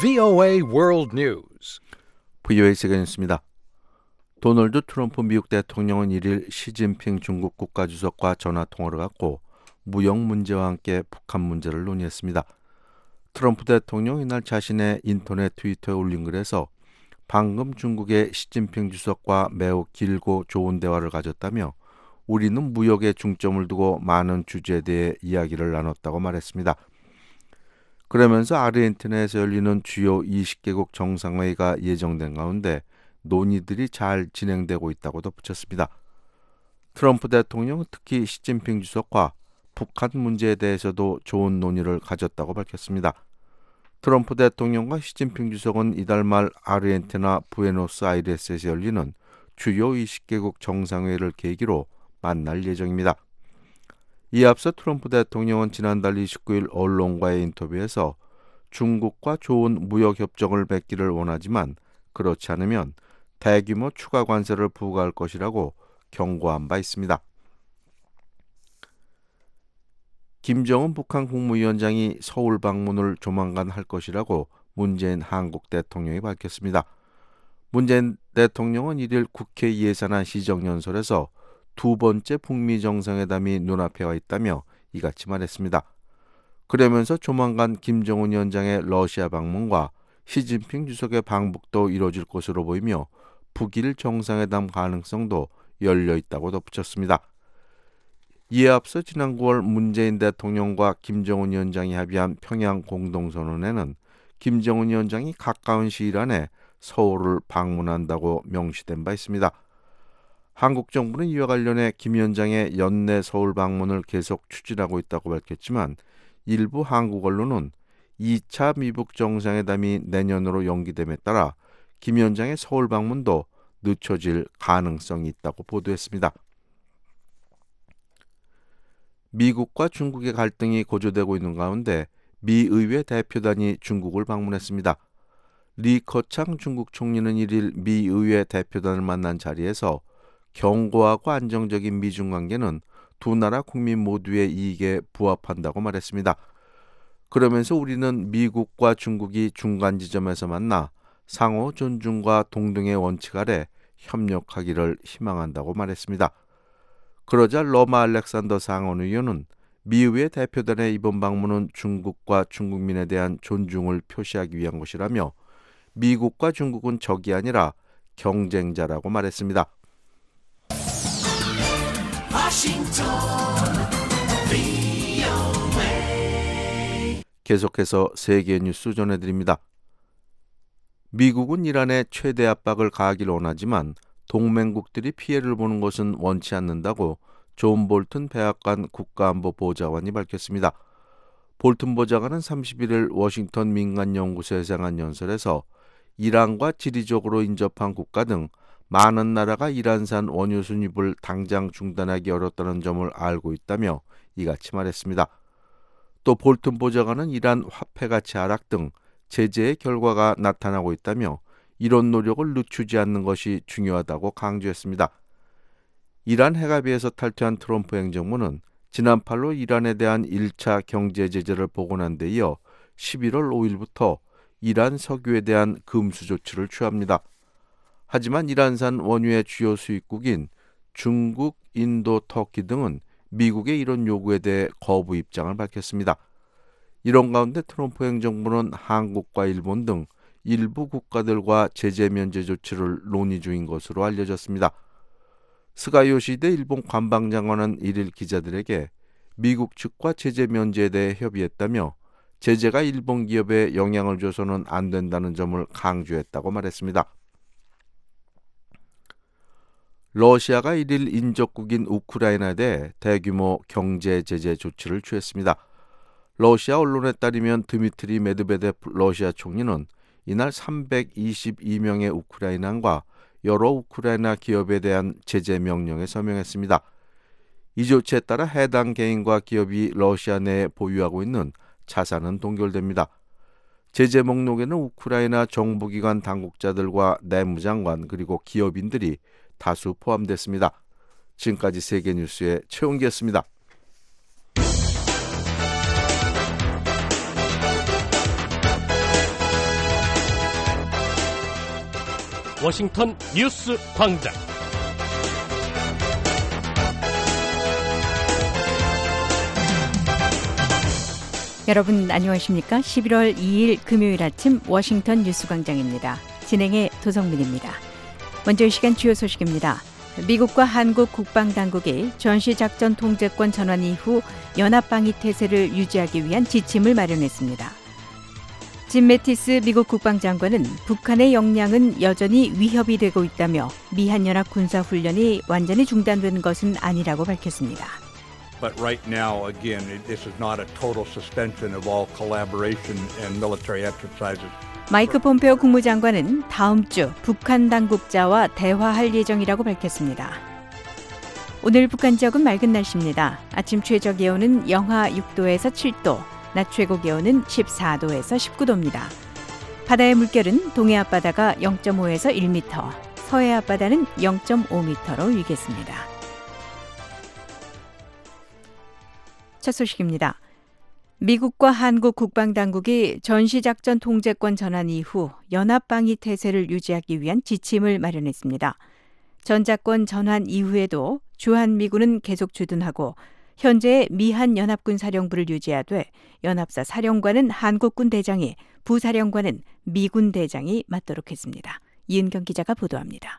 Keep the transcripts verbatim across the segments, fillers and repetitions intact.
브이오에이 World News. 브이오에이 세계 뉴스입니다. 도널드 트럼프 미국 대통령은 일일 시진핑 중국 국가주석과 전화통화를 갖고 무역 문제와 함께 북한 문제를 논의했습니다. 트럼프 대통령은 이날 자신의 인터넷 트위터에 올린 글에서 방금 중국의 시진핑 주석과 매우 길고 좋은 대화를 가졌다며 우리는 무역에 중점을 두고 많은 주제에 대해 이야기를 나눴다고 말했습니다. 그러면서 아르헨티나에서 열리는 주요 이십 개국 정상회의가 예정된 가운데 논의들이 잘 진행되고 있다고 덧붙였습니다. 트럼프 대통령은 특히 시진핑 주석과 북한 문제에 대해서도 좋은 논의를 가졌다고 밝혔습니다. 트럼프 대통령과 시진핑 주석은 이달 말 아르헨티나 부에노스아이레스에서 열리는 주요 이십 개국 정상회의를 계기로 만날 예정입니다. 이에 앞서 트럼프 대통령은 지난달 이십구일 언론과의 인터뷰에서 중국과 좋은 무역협정을 맺기를 원하지만 그렇지 않으면 대규모 추가 관세를 부과할 것이라고 경고한 바 있습니다. 김정은 북한 국무위원장이 서울 방문을 조만간 할 것이라고 문재인 한국 대통령이 밝혔습니다. 문재인 대통령은 일일 국회 예산안 시정연설에서 두 번째 북미 정상회담이 눈앞에 와 있다며 이같이 말했습니다. 그러면서 조만간 김정은 위원장의 러시아 방문과 시진핑 주석의 방북도 이뤄질 것으로 보이며 북일 정상회담 가능성도 열려 있다고 덧붙였습니다. 이에 앞서 지난 구월 문재인 대통령과 김정은 위원장이 합의한 평양 공동선언에는 김정은 위원장이 가까운 시일 안에 서울을 방문한다고 명시된 바 있습니다. 한국 정부는 이와 관련해 김 위원장의 연내 서울 방문을 계속 추진하고 있다고 밝혔지만 일부 한국 언론은 이 차 미북 정상회담이 내년으로 연기됨에 따라 김 위원장의 서울 방문도 늦춰질 가능성이 있다고 보도했습니다. 미국과 중국의 갈등이 고조되고 있는 가운데 미 의회 대표단이 중국을 방문했습니다. 리커창 중국 총리는 일일 미 의회 대표단을 만난 자리에서 견고하고 안정적인 미중 관계는 두 나라 국민 모두의 이익에 부합한다고 말했습니다. 그러면서 우리는 미국과 중국이 중간 지점에서 만나 상호 존중과 동등의 원칙 아래 협력하기를 희망한다고 말했습니다. 그러자 러마 알렉산더 상원의원은 미의회 대표단의 이번 방문은 중국과 중국민에 대한 존중을 표시하기 위한 것이라며 미국과 중국은 적이 아니라 경쟁자라고 말했습니다. 계속해서 세계 뉴스 전해드립니다. 미국은 이란에 최대 압박을 가하기를 원하지만 동맹국들이 피해를 보는 것은 원치 않는다고 존 볼튼 백악관 국가안보보좌관이 밝혔습니다. 볼튼 보좌관은 삼십일일 워싱턴 민간연구소에서 한 연설에서 이란과 지리적으로 인접한 국가 등 많은 나라가 이란산 원유 수입을 당장 중단하기 어렵다는 점을 알고 있다며 이같이 말했습니다. 또 볼튼 보좌관은 이란 화폐 가치 하락 등 제재의 결과가 나타나고 있다며 이런 노력을 늦추지 않는 것이 중요하다고 강조했습니다. 이란 핵합의에서 탈퇴한 트럼프 행정부는 지난 팔월 이란에 대한 일 차 경제 제재를 복원한 데 이어 십일월 오일부터 이란 석유에 대한 금수 조치를 취합니다. 하지만 이란산 원유의 주요 수입국인 중국, 인도, 터키 등은 미국의 이런 요구에 대해 거부 입장을 밝혔습니다. 이런 가운데 트럼프 행정부는 한국과 일본 등 일부 국가들과 제재 면제 조치를 논의 중인 것으로 알려졌습니다. 스가 요시히데 일본 관방장관은 일일 기자들에게 미국 측과 제재 면제에 대해 협의했다며 제재가 일본 기업에 영향을 줘서는 안 된다는 점을 강조했다고 말했습니다. 러시아가 일일 인접국인 우크라이나에 대해 대규모 경제 제재 조치를 취했습니다. 러시아 언론에 따르면 드미트리 메드베데프 러시아 총리는 이날 삼백이십이 명의 우크라이나인과 여러 우크라이나 기업에 대한 제재 명령에 서명했습니다. 이 조치에 따라 해당 개인과 기업이 러시아 내에 보유하고 있는 자산은 동결됩니다. 제재 목록에는 우크라이나 정부기관 당국자들과 내무장관 그리고 기업인들이 다수 포함됐습니다. 지금까지 세계뉴스의 최홍기였습니다. 워싱턴 뉴스 광장. 여러분 안녕하십니까? 십일월 이일 금요일 아침 워싱턴 뉴스 광장입니다. 진행의 도성민입니다. 먼저 이 시간 주요 소식입니다. 미국과 한국 국방당국이 전시작전 통제권 전환 이후 연합방위 태세를 유지하기 위한 지침을 마련했습니다. 짐 매티스 미국 국방장관은 북한의 역량은 여전히 위협이 되고 있다며 미한연합 군사훈련이 완전히 중단된 것은 아니라고 밝혔습니다. But right now, again, this is not a total suspension of all collaboration and military exercises. 마이크 폼페오 국무장관은 다음 주 북한 당국자와 대화할 예정이라고 밝혔습니다. 오늘 북한 지역은 맑은 날씨입니다. 아침 최저 기온은 영하 육 도에서 칠 도, 낮 최고 기온은 십사 도에서 십구 도입니다. 바다의 물결은 동해 앞바다가 영 점 오에서 일 미터, 서해 앞바다는 영 점 오 미터로 일겠습니다. 첫 소식입니다. 미국과 한국 국방당국이 전시작전 통제권 전환 이후 연합방위 태세를 유지하기 위한 지침을 마련했습니다. 전작권 전환 이후에도 주한미군은 계속 주둔하고 현재 미한 연합군 사령부를 유지하되 연합사 사령관은 한국군 대장이, 부사령관은 미군 대장이 맡도록 했습니다. 이은경 기자가 보도합니다.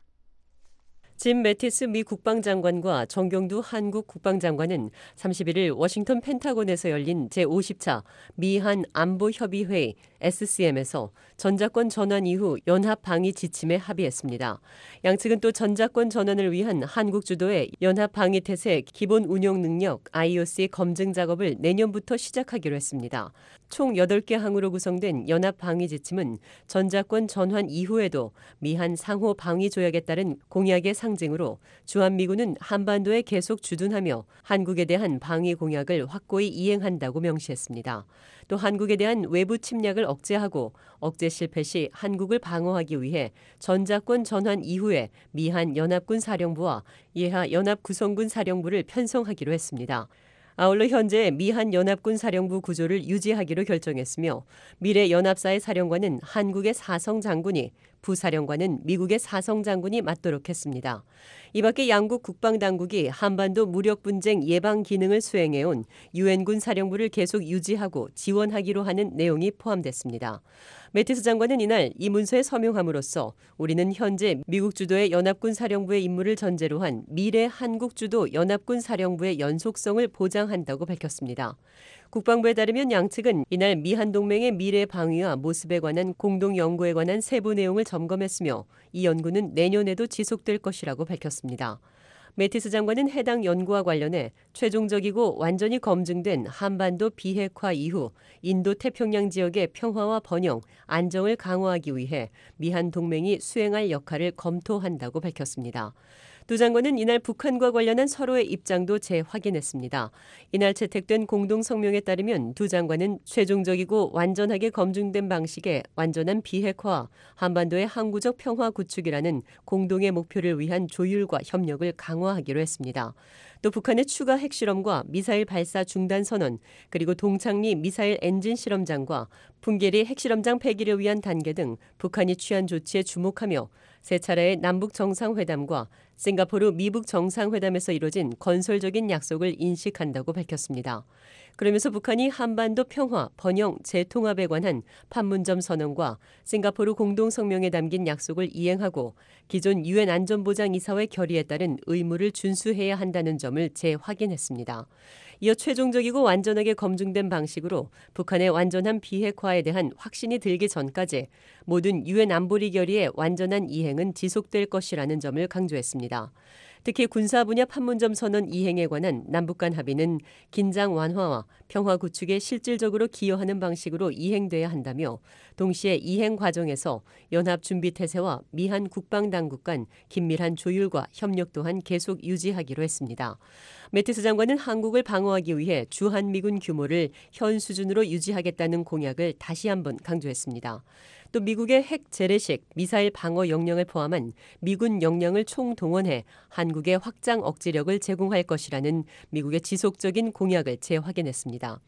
짐 매티스 미 국방장관과 정경두 한국 국방장관은 삼십일일 워싱턴 펜타곤에서 열린 제오십 차 미한 안보협의회의 에스씨엠에서 전작권 전환 이후 연합방위 지침에 합의했습니다. 양측은 또 전작권 전환을 위한 한국 주도의 연합방위태세 기본 운용 능력 아이오씨 검증 작업을 내년부터 시작하기로 했습니다. 총 여덟 개 항으로 구성된 연합방위 지침은 전작권 전환 이후에도 미한 상호 방위 조약에 따른 공약의 상징으로 주한미군은 한반도에 계속 주둔하며 한국에 대한 방위 공약을 확고히 이행한다고 명시했습니다. 또 한국에 대한 외부 침략을 억제하고 억제 실패 시 한국을 방어하기 위해 전작권 전환 이후에 미한 연합군 사령부와 예하 연합구성군 사령부를 편성하기로 했습니다. 아울러 현재 미한 연합군 사령부 구조를 유지하기로 결정했으며 미래 연합사의 사령관은 한국의 사성 장군이, 부사령관은 미국의 사성 장군이 맡도록 했습니다. 이 밖에 양국 국방당국이 한반도 무력분쟁 예방 기능을 수행해온 유엔군 사령부를 계속 유지하고 지원하기로 하는 내용이 포함됐습니다. 매티스 장관은 이날 이 문서에 서명함으로써 우리는 현재 미국 주도의 연합군 사령부의 임무를 전제로 한 미래 한국 주도 연합군 사령부의 연속성을 보장한다고 밝혔습니다. 국방부에 따르면 양측은 이날 미한 동맹의 미래 방위와 모습에 관한 공동 연구에 관한 세부 내용을 점검했으며 이 연구는 내년에도 지속될 것이라고 밝혔습니다. 매티스 장관은 해당 연구와 관련해 최종적이고 완전히 검증된 한반도 비핵화 이후 인도 태평양 지역의 평화와 번영, 안정을 강화하기 위해 미한 동맹이 수행할 역할을 검토한다고 밝혔습니다. 두 장관은 이날 북한과 관련한 서로의 입장도 재확인했습니다. 이날 채택된 공동성명에 따르면 두 장관은 최종적이고 완전하게 검증된 방식의 완전한 비핵화, 한반도의 항구적 평화 구축이라는 공동의 목표를 위한 조율과 협력을 강화하기로 했습니다. 또 북한의 추가 핵실험과 미사일 발사 중단 선언, 그리고 동창리 미사일 엔진 실험장과 풍계리 핵실험장 폐기를 위한 단계 등 북한이 취한 조치에 주목하며 세 차례의 남북 정상회담과 싱가포르 미북 정상회담에서 이뤄진 건설적인 약속을 인식한다고 밝혔습니다. 그러면서 북한이 한반도 평화, 번영, 재통합에 관한 판문점 선언과 싱가포르 공동성명에 담긴 약속을 이행하고 기존 유엔 안전보장이사회 결의에 따른 의무를 준수해야 한다는 점을 재확인했습니다. 이어 최종적이고 완전하게 검증된 방식으로 북한의 완전한 비핵화에 대한 확신이 들기 전까지 모든 유엔 안보리 결의의 완전한 이행은 지속될 것이라는 점을 강조했습니다. 특히 군사 분야 판문점 선언 이행에 관한 남북 간 합의는 긴장 완화와 평화 구축에 실질적으로 기여하는 방식으로 이행돼야 한다며 동시에 이행 과정에서 연합 준비 태세와 미한 국방당국 간 긴밀한 조율과 협력 또한 계속 유지하기로 했습니다. 매티스 장관은 한국을 방어하기 위해 주한미군 규모를 현 수준으로 유지하겠다는 공약을 다시 한번 강조했습니다. 또 미국의 핵 재래식 미사일 방어 역량을 포함한 미군 역량을 총동원해 한국의 확장 억지력을 제공할 것이라는 미국의 지속적인 공약을 재확인했습니다.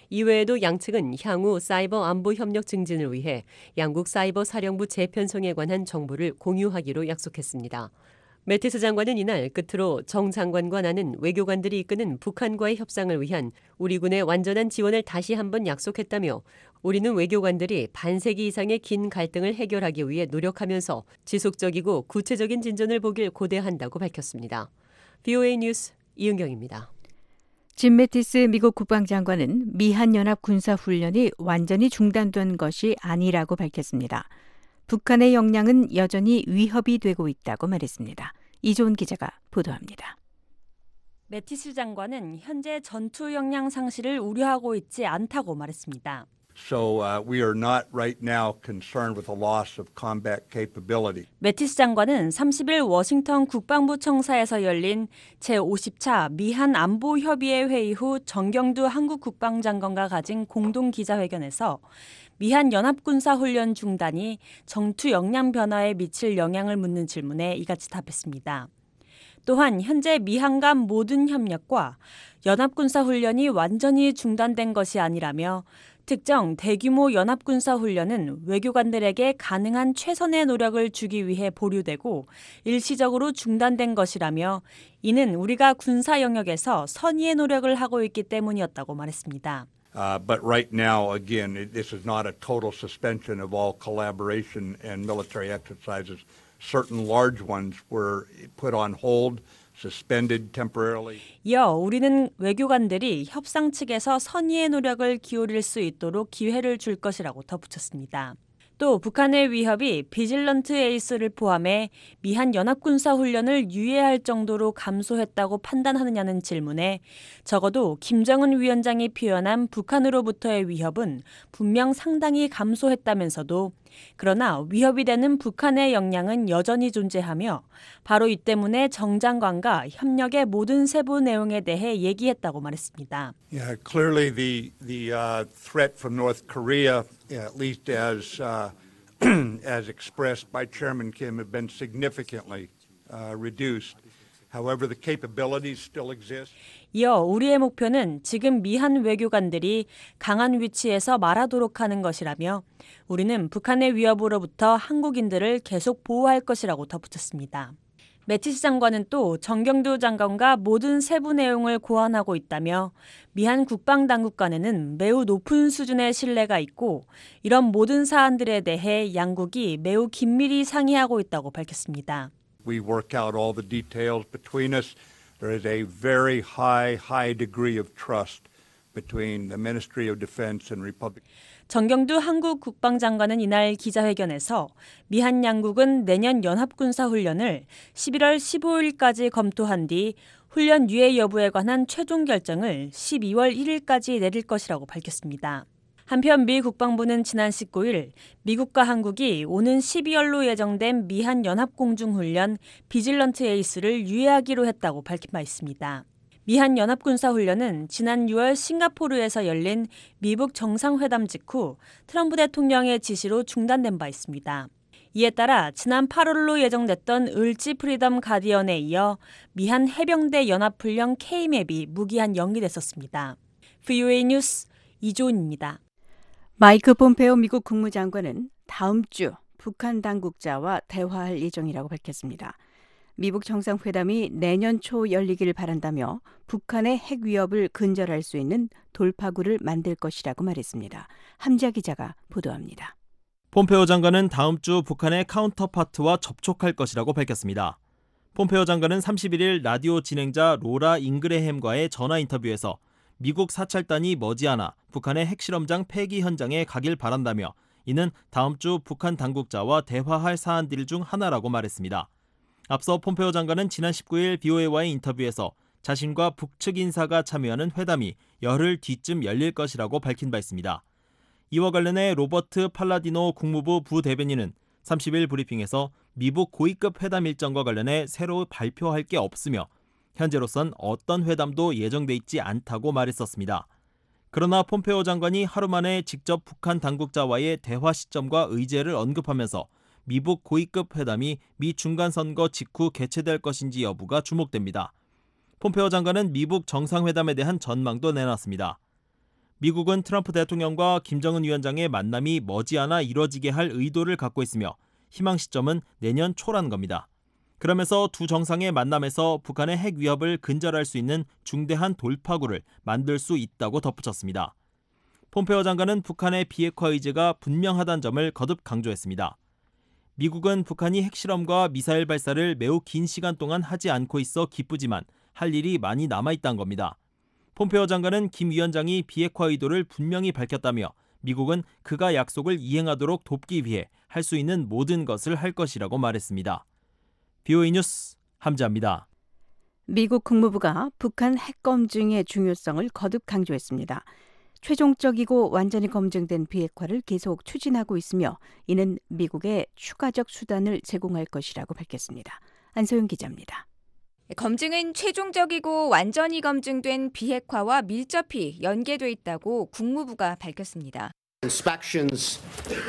이외에도 양측은 향후 사이버 안보 협력 증진을 위해 양국 사이버 사령부 재편성에 관한 정보를 공유하기로 약속했습니다. 매티스 장관은 이날 끝으로 정 장관과 나는 외교관들이 이끄는 북한과의 협상을 위한 우리 군의 완전한 지원을 다시 한번 약속했다며 우리는 외교관들이 반세기 이상의 긴 갈등을 해결하기 위해 노력하면서 지속적이고 구체적인 진전을 보길 고대한다고 밝혔습니다. 브이오에이 뉴스 이은경입니다. 짐 매티스 미국 국방장관은 미한 연합 군사훈련이 완전히 중단된 것이 아니라고 밝혔습니다. 북한의 역량은 여전히 위협이 되고 있다고 말했습니다. 이조은 기자가 보도합니다. 매티스 장관은 현재 전투 역량 상실을 우려하고 있지 않다고 말했습니다. So uh, we are not right now concerned with the loss of combat capability. 매티스 장관은 삼십일 워싱턴 국방부 청사에서 열린 제오십 차 미한 안보협의회 회의 후 정경두 한국 국방장관과 가진 공동 기자회견에서 미한 연합군사훈련 중단이 전투 역량 변화에 미칠 영향을 묻는 질문에 이같이 답했습니다. 또한 현재 미한 간 모든 협력과 연합군사훈련이 완전히 중단된 것이 아니라며 특정 대규모 연합군사훈련은 외교관들에게 가능한 최선의 노력을 주기 위해 보류되고 일시적으로 중단된 것이라며 이는 우리가 군사 영역에서 선의의 노력을 하고 있기 때문이었다고 말했습니다. Uh, but right now, again, it, this is not a total suspension of all collaboration and military exercises. Certain large ones were put on hold, suspended temporarily. 이어 우리는 외교관들이 협상 측에서 선의의 노력을 기울일 수 있도록 기회를 줄 것이라고 덧붙였습니다. 또 북한의 위협이 비질런트 에이스를 포함해 미한 연합군사훈련을 유예할 정도로 감소했다고 판단하느냐는 질문에 적어도 김정은 위원장이 표현한 북한으로부터의 위협은 분명 상당히 감소했다면서도 그러나 위협이 되는 북한의 역량은 여전히 존재하며 바로 이 때문에 정 장관과 협력의 모든 세부 내용에 대해 얘기했다고 말했습니다. Yeah, clearly the the uh, threat from North Korea, at least as uh, as expressed by Chairman Kim, have been significantly uh, reduced. However, the capabilities still exist. 이어 우리의 목표는 지금 미한 외교관들이 강한 위치에서 말하도록 하는 것이라며 우리는 북한의 위협으로부터 한국인들을 계속 보호할 것이라고 덧붙였습니다. 매티스 장관은 또 정경두 장관과 모든 세부 내용을 고안하고 있다며 미한 국방당국 간에는 매우 높은 수준의 신뢰가 있고 이런 모든 사안들에 대해 양국이 매우 긴밀히 상의하고 있다고 밝혔습니다. We work out all the details between us. There is a very high, high degree of trust between the Ministry of Defense and Republic. 정경두 한국 국방장관은 이날 기자회견에서 미한 양국은 내년 연합군사훈련을 십일월 십오일까지 검토한 뒤 훈련 유예 여부에 관한 최종 결정을 십이월 일일까지 내릴 것이라고 밝혔습니다. 한편 미 국방부는 지난 십구일 미국과 한국이 오는 십이월로 예정된 미한 연합공중훈련 비질런트 에이스를 유예하기로 했다고 밝힌 바 있습니다. 미한 연합군사훈련은 지난 유월 싱가포르에서 열린 미북 정상회담 직후 트럼프 대통령의 지시로 중단된 바 있습니다. 이에 따라 지난 팔월로 예정됐던 을지 프리덤 가디언에 이어 미한 해병대 연합훈련 케이맵이 무기한 연기됐었습니다. 브이오에이 뉴스 이조은입니다. 마이크 폼페오 미국 국무장관은 다음 주 북한 당국자와 대화할 예정이라고 밝혔습니다. 미북 정상회담이 내년 초 열리기를 바란다며 북한의 핵 위협을 근절할 수 있는 돌파구를 만들 것이라고 말했습니다. 함지아 기자가 보도합니다. 폼페오 장관은 다음 주 북한의 카운터파트와 접촉할 것이라고 밝혔습니다. 폼페오 장관은 삼십일일 라디오 진행자 로라 잉그레햄과의 전화 인터뷰에서 미국 사찰단이 머지않아 북한의 핵실험장 폐기 현장에 가길 바란다며 이는 다음 주 북한 당국자와 대화할 사안들 중 하나라고 말했습니다. 앞서 폼페오 장관은 지난 십구일 브이오에이와의 인터뷰에서 자신과 북측 인사가 참여하는 회담이 열흘 뒤쯤 열릴 것이라고 밝힌 바 있습니다. 이와 관련해 로버트 팔라디노 국무부 부대변인은 삼십일 브리핑에서 미북 고위급 회담 일정과 관련해 새로 발표할 게 없으며 현재로선 어떤 회담도 예정돼 있지 않다고 말했었습니다. 그러나 폼페오 장관이 하루 만에 직접 북한 당국자와의 대화 시점과 의제를 언급하면서 미북 고위급 회담이 미 중간선거 직후 개최될 것인지 여부가 주목됩니다. 폼페오 장관은 미북 정상회담에 대한 전망도 내놨습니다. 미국은 트럼프 대통령과 김정은 위원장의 만남이 머지않아 이뤄지게 할 의도를 갖고 있으며 희망 시점은 내년 초라는 겁니다. 그러면서 두 정상의 만남에서 북한의 핵 위협을 근절할 수 있는 중대한 돌파구를 만들 수 있다고 덧붙였습니다. 폼페오 장관은 북한의 비핵화 의지가 분명하다는 점을 거듭 강조했습니다. 미국은 북한이 핵실험과 미사일 발사를 매우 긴 시간 동안 하지 않고 있어 기쁘지만 할 일이 많이 남아있다는 겁니다. 폼페오 장관은 김 위원장이 비핵화 의도를 분명히 밝혔다며 미국은 그가 약속을 이행하도록 돕기 위해 할 수 있는 모든 것을 할 것이라고 말했습니다. 비오에이 뉴스 함지아입니다. 미국 국무부가 북한 핵 검증의 중요성을 거듭 강조했습니다. 최종적이고 완전히 검증된 비핵화를 계속 추진하고 있으며 이는 미국에 추가적 수단을 제공할 것이라고 밝혔습니다. 안소영 기자입니다. 검증은 최종적이고 완전히 검증된 비핵화와 밀접히 연계돼 있다고 국무부가 밝혔습니다. Inspections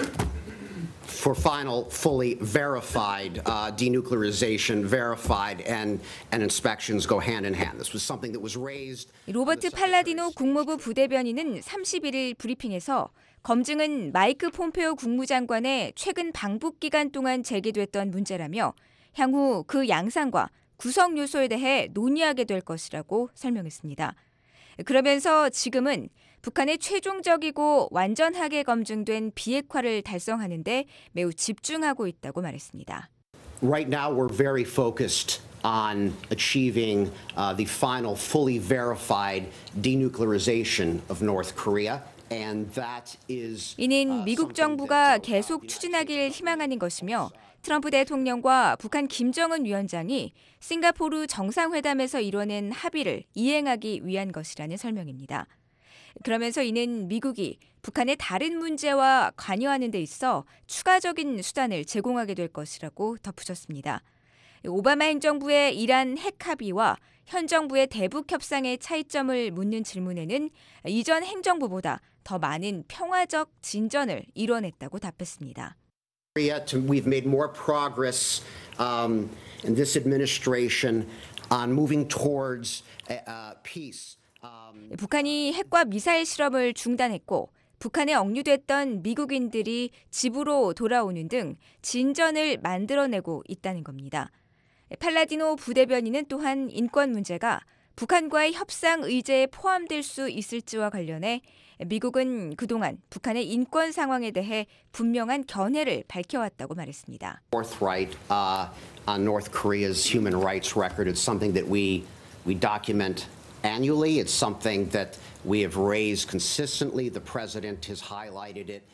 for final, fully verified uh, denuclearization, verified, and and inspections go hand in hand. This was something that was raised. 로버트 팔라디노 국무부 부대변인은 삼십일 일 브리핑에서 검증은 마이크 폼페오 국무장관의 최근 방북 기간 동안 제기됐던 문제라며 향후 그 양상과 구성 요소에 대해 논의하게 될 것이라고 설명했습니다. 그러면서 지금은 북한의 최종적이고 완전하게 검증된 비핵화를 달성하는 데 매우 집중하고 있다고 말했습니다. Right now we're very focused on achieving uh, the final fully verified denuclearization of North Korea. And that is, 이는 미국 정부가 계속 추진하길 희망하는 것이며 트럼프 대통령과 북한 김정은 위원장이 싱가포르 정상회담에서 이뤄낸 합의를 이행하기 위한 것이라는 설명입니다. 그러면서 이는 미국이 북한의 다른 문제와 관여하는 데 있어 추가적인 수단을 제공하게 될 것이라고 덧붙였습니다. 오바마 행정부의 이란 핵 합의와 현 정부의 대북 협상의 차이점을 묻는 질문에는 이전 행정부보다 더 많은 평화적 진전을 이뤄냈다고 답했습니다. We've made more progress um, in this administration on moving towards uh, peace. Um, 북한이 핵과 미사일 실험을 중단했고 북한에 억류됐던 미국인들이 집으로 돌아오는 등 진전을 만들어내고 있다는 겁니다. 팔라디노 부대변인은 또한 인권 문제가 북한과의 협상 의제에 포함될 수 있을지와 관련해 미국은 그동안 북한의 인권 상황에 대해 분명한 견해를 밝혀왔다고 말했습니다. Forthright uh, on North Korea's human rights record. It's something that we we document annually. It's something that we have raised consistently. The president has highlighted it.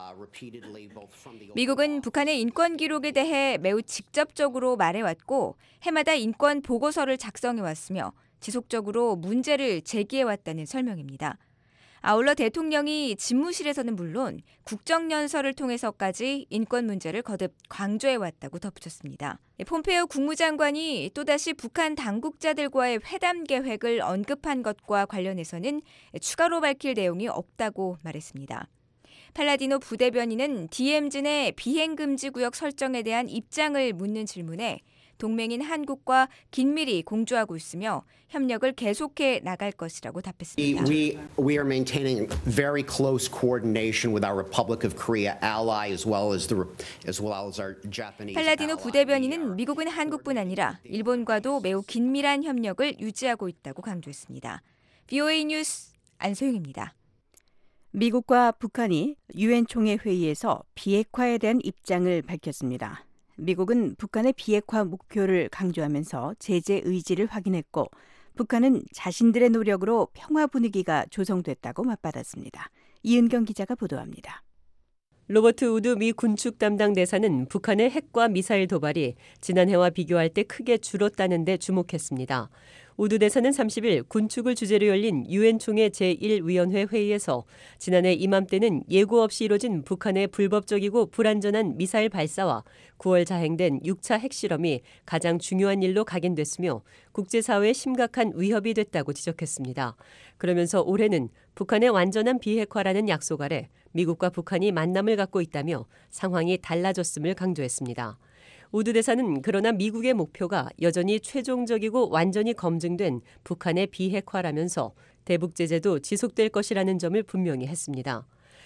미국은 북한의 인권 기록에 대해 매우 직접적으로 말해왔고 해마다 인권 보고서를 작성해왔으며 지속적으로 문제를 제기해왔다는 설명입니다. 아울러 대통령이 집무실에서는 물론 국정연설을 통해서까지 인권 문제를 거듭 강조해왔다고 덧붙였습니다. 폼페오 국무장관이 또다시 북한 당국자들과의 회담 계획을 언급한 것과 관련해서는 추가로 밝힐 내용이 없다고 말했습니다. 팔라디노 부대변인은 디엠지 내 비행금지 구역 설정에 대한 입장을 묻는 질문에 동맹인 한국과 긴밀히 공조하고 있으며 협력을 계속해 나갈 것이라고 답했습니다. We, we are maintaining very close coordination with our Republic of Korea ally as well as the as well as our Japanese. 팔라디노 부대변인은 미국은 한국뿐 아니라 일본과도 매우 긴밀한 협력을 유지하고 있다고 강조했습니다. 비오에이 뉴스 안소영입니다. 미국과 북한이 유엔 총회 회의에서 비핵화에 대한 입장을 밝혔습니다. 미국은 북한의 비핵화 목표를 강조하면서 제재 의지를 확인했고 북한은 자신들의 노력으로 평화 분위기가 조성됐다고 맞받았습니다. 이은경 기자가 보도합니다. 로버트 우드 미 군축 담당 대사는 북한의 핵과 미사일 도발이 지난해와 비교할 때 크게 줄었다는 데 주목했습니다. 우드 대사는 삼십 일 군축을 주제로 열린 유엔 총회 제일 위원회 회의에서 지난해 이맘때는 예고 없이 이뤄진 북한의 불법적이고 불안전한 미사일 발사와 구월 자행된 육 차 핵실험이 가장 중요한 일로 각인됐으며 국제사회에 심각한 위협이 됐다고 지적했습니다. 그러면서 올해는 북한의 완전한 비핵화라는 약속 아래 미국과 북한이 만남을 갖고 있다며 상황이 달라졌음을 강조했습니다. 우드 대사는 그러나 미국의 목표가 여전히 최종적이고 완전히 검증된 북한의 비핵화라면서 대북 제재도 지속될 것이라는 점을 분명히 했습니다.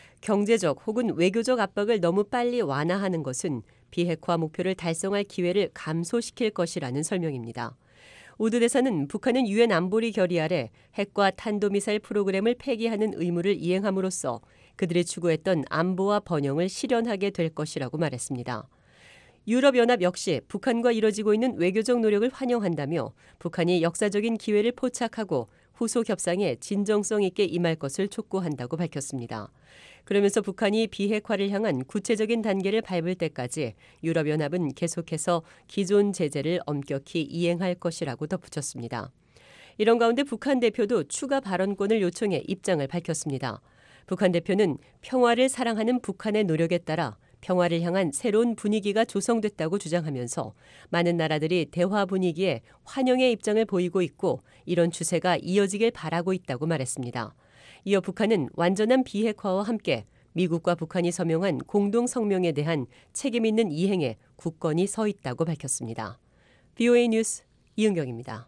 경제적 혹은 외교적 압박을 너무 빨리 완화하는 것은 비핵화 목표를 달성할 기회를 감소시킬 것이라는 설명입니다. 우드 대사는 북한은 유엔 안보리 결의 아래 핵과 탄도미사일 프로그램을 폐기하는 의무를 이행함으로써 그들이 추구했던 안보와 번영을 실현하게 될 것이라고 말했습니다. 유럽연합 역시 북한과 이뤄지고 있는 외교적 노력을 환영한다며 북한이 역사적인 기회를 포착하고 후속 협상에 진정성 있게 임할 것을 촉구한다고 밝혔습니다. 그러면서 북한이 비핵화를 향한 구체적인 단계를 밟을 때까지 유럽연합은 계속해서 기존 제재를 엄격히 이행할 것이라고 덧붙였습니다. 이런 가운데 북한 대표도 추가 발언권을 요청해 입장을 밝혔습니다. 북한 대표는 평화를 사랑하는 북한의 노력에 따라 평화를 향한 새로운 분위기가 조성됐다고 주장하면서 많은 나라들이 대화 분위기에 환영의 입장을 보이고 있고 이런 추세가 이어지길 바라고 있다고 말했습니다. 이어 북한은 완전한 비핵화와 함께 미국과 북한이 서명한 공동 성명에 대한 책임 있는 이행에 굳건히 서 있다고 밝혔습니다. 브이오에이 뉴스 이은경입니다.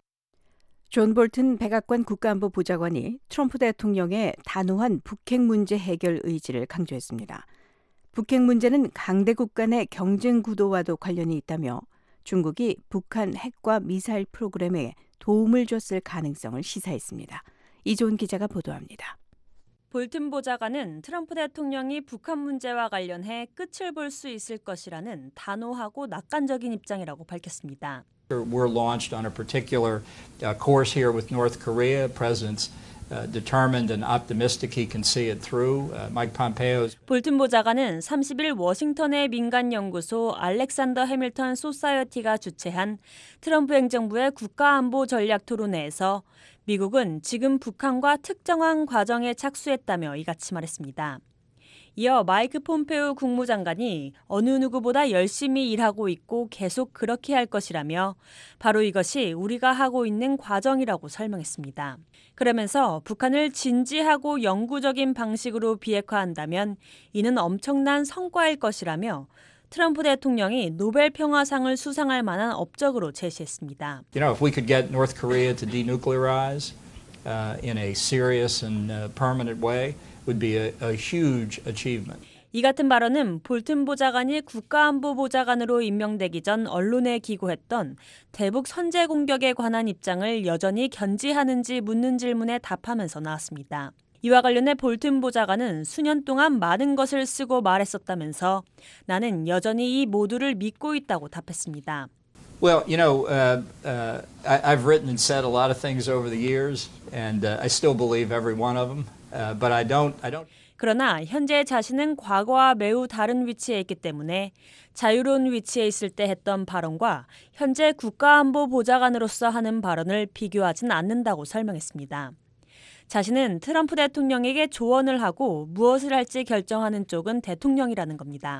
존 볼튼 백악관 국가안보 보좌관이 트럼프 대통령의 단호한 북핵 문제 해결 의지를 강조했습니다. 북핵 문제는 강대국 간의 경쟁 구도와도 관련이 있다며 중국이 북한 핵과 미사일 프로그램에 도움을 줬을 가능성을 시사했습니다. 이조은 기자가 보도합니다. 볼튼 보좌관은 트럼프 대통령이 북한 문제와 관련해 끝을 볼 수 있을 것이라는 단호하고 낙관적인 입장이라고 밝혔습니다. We're launched on a particular uh, course here with North Korea. President's uh, determined and optimistic he can see it through. Uh, Mike Pompeo's 볼튼 보좌관은 삼십 일 워싱턴의 민간 연구소 알렉산더 해밀턴 소사이어티가 주최한 트럼프 행정부의 국가안보 전략 토론회에서 미국은 지금 북한과 특정한 과정에 착수했다며 이같이 말했습니다. 이어 마이크 폼페오 국무장관이 어느 누구보다 열심히 일하고 있고 계속 그렇게 할 것이라며 바로 이것이 우리가 하고 있는 과정이라고 설명했습니다. 그러면서 북한을 진지하고 영구적인 방식으로 비핵화한다면 이는 엄청난 성과일 것이라며 트럼프 대통령이 노벨 평화상을 수상할 만한 업적으로 제시했습니다. You know, if we could get North Korea to denuclearize uh, in a serious and uh, permanent way, would be a, a huge achievement. 이 같은 발언은 볼튼 보좌관이 국가안보 보좌관으로 임명되기 전 언론에 기고했던 대북 선제 공격에 관한 입장을 여전히 견지하는지 묻는 질문에 답하면서 나왔습니다. 이와 관련해 볼튼 보좌관은 수년 동안 많은 것을 쓰고 말했었다면서 나는 여전히 이 모두를 믿고 있다고 답했습니다. Well, you know, uh, uh, I, I've written and said a lot of things over the years, and uh, I still believe every one of them. Uh, but I don't, I don't. 그러나 현재 자신은 과거와 매우 다른 위치에 있기 때문에 자유로운 위치에 있을 때 했던 발언과 현재 국가안보 보좌관으로서 하는 발언을 비교하진 않는다고 설명했습니다. 자신은 트럼프 대통령에게 조언을 하고 무엇을 할지 결정하는 쪽은 대통령이라는 겁니다.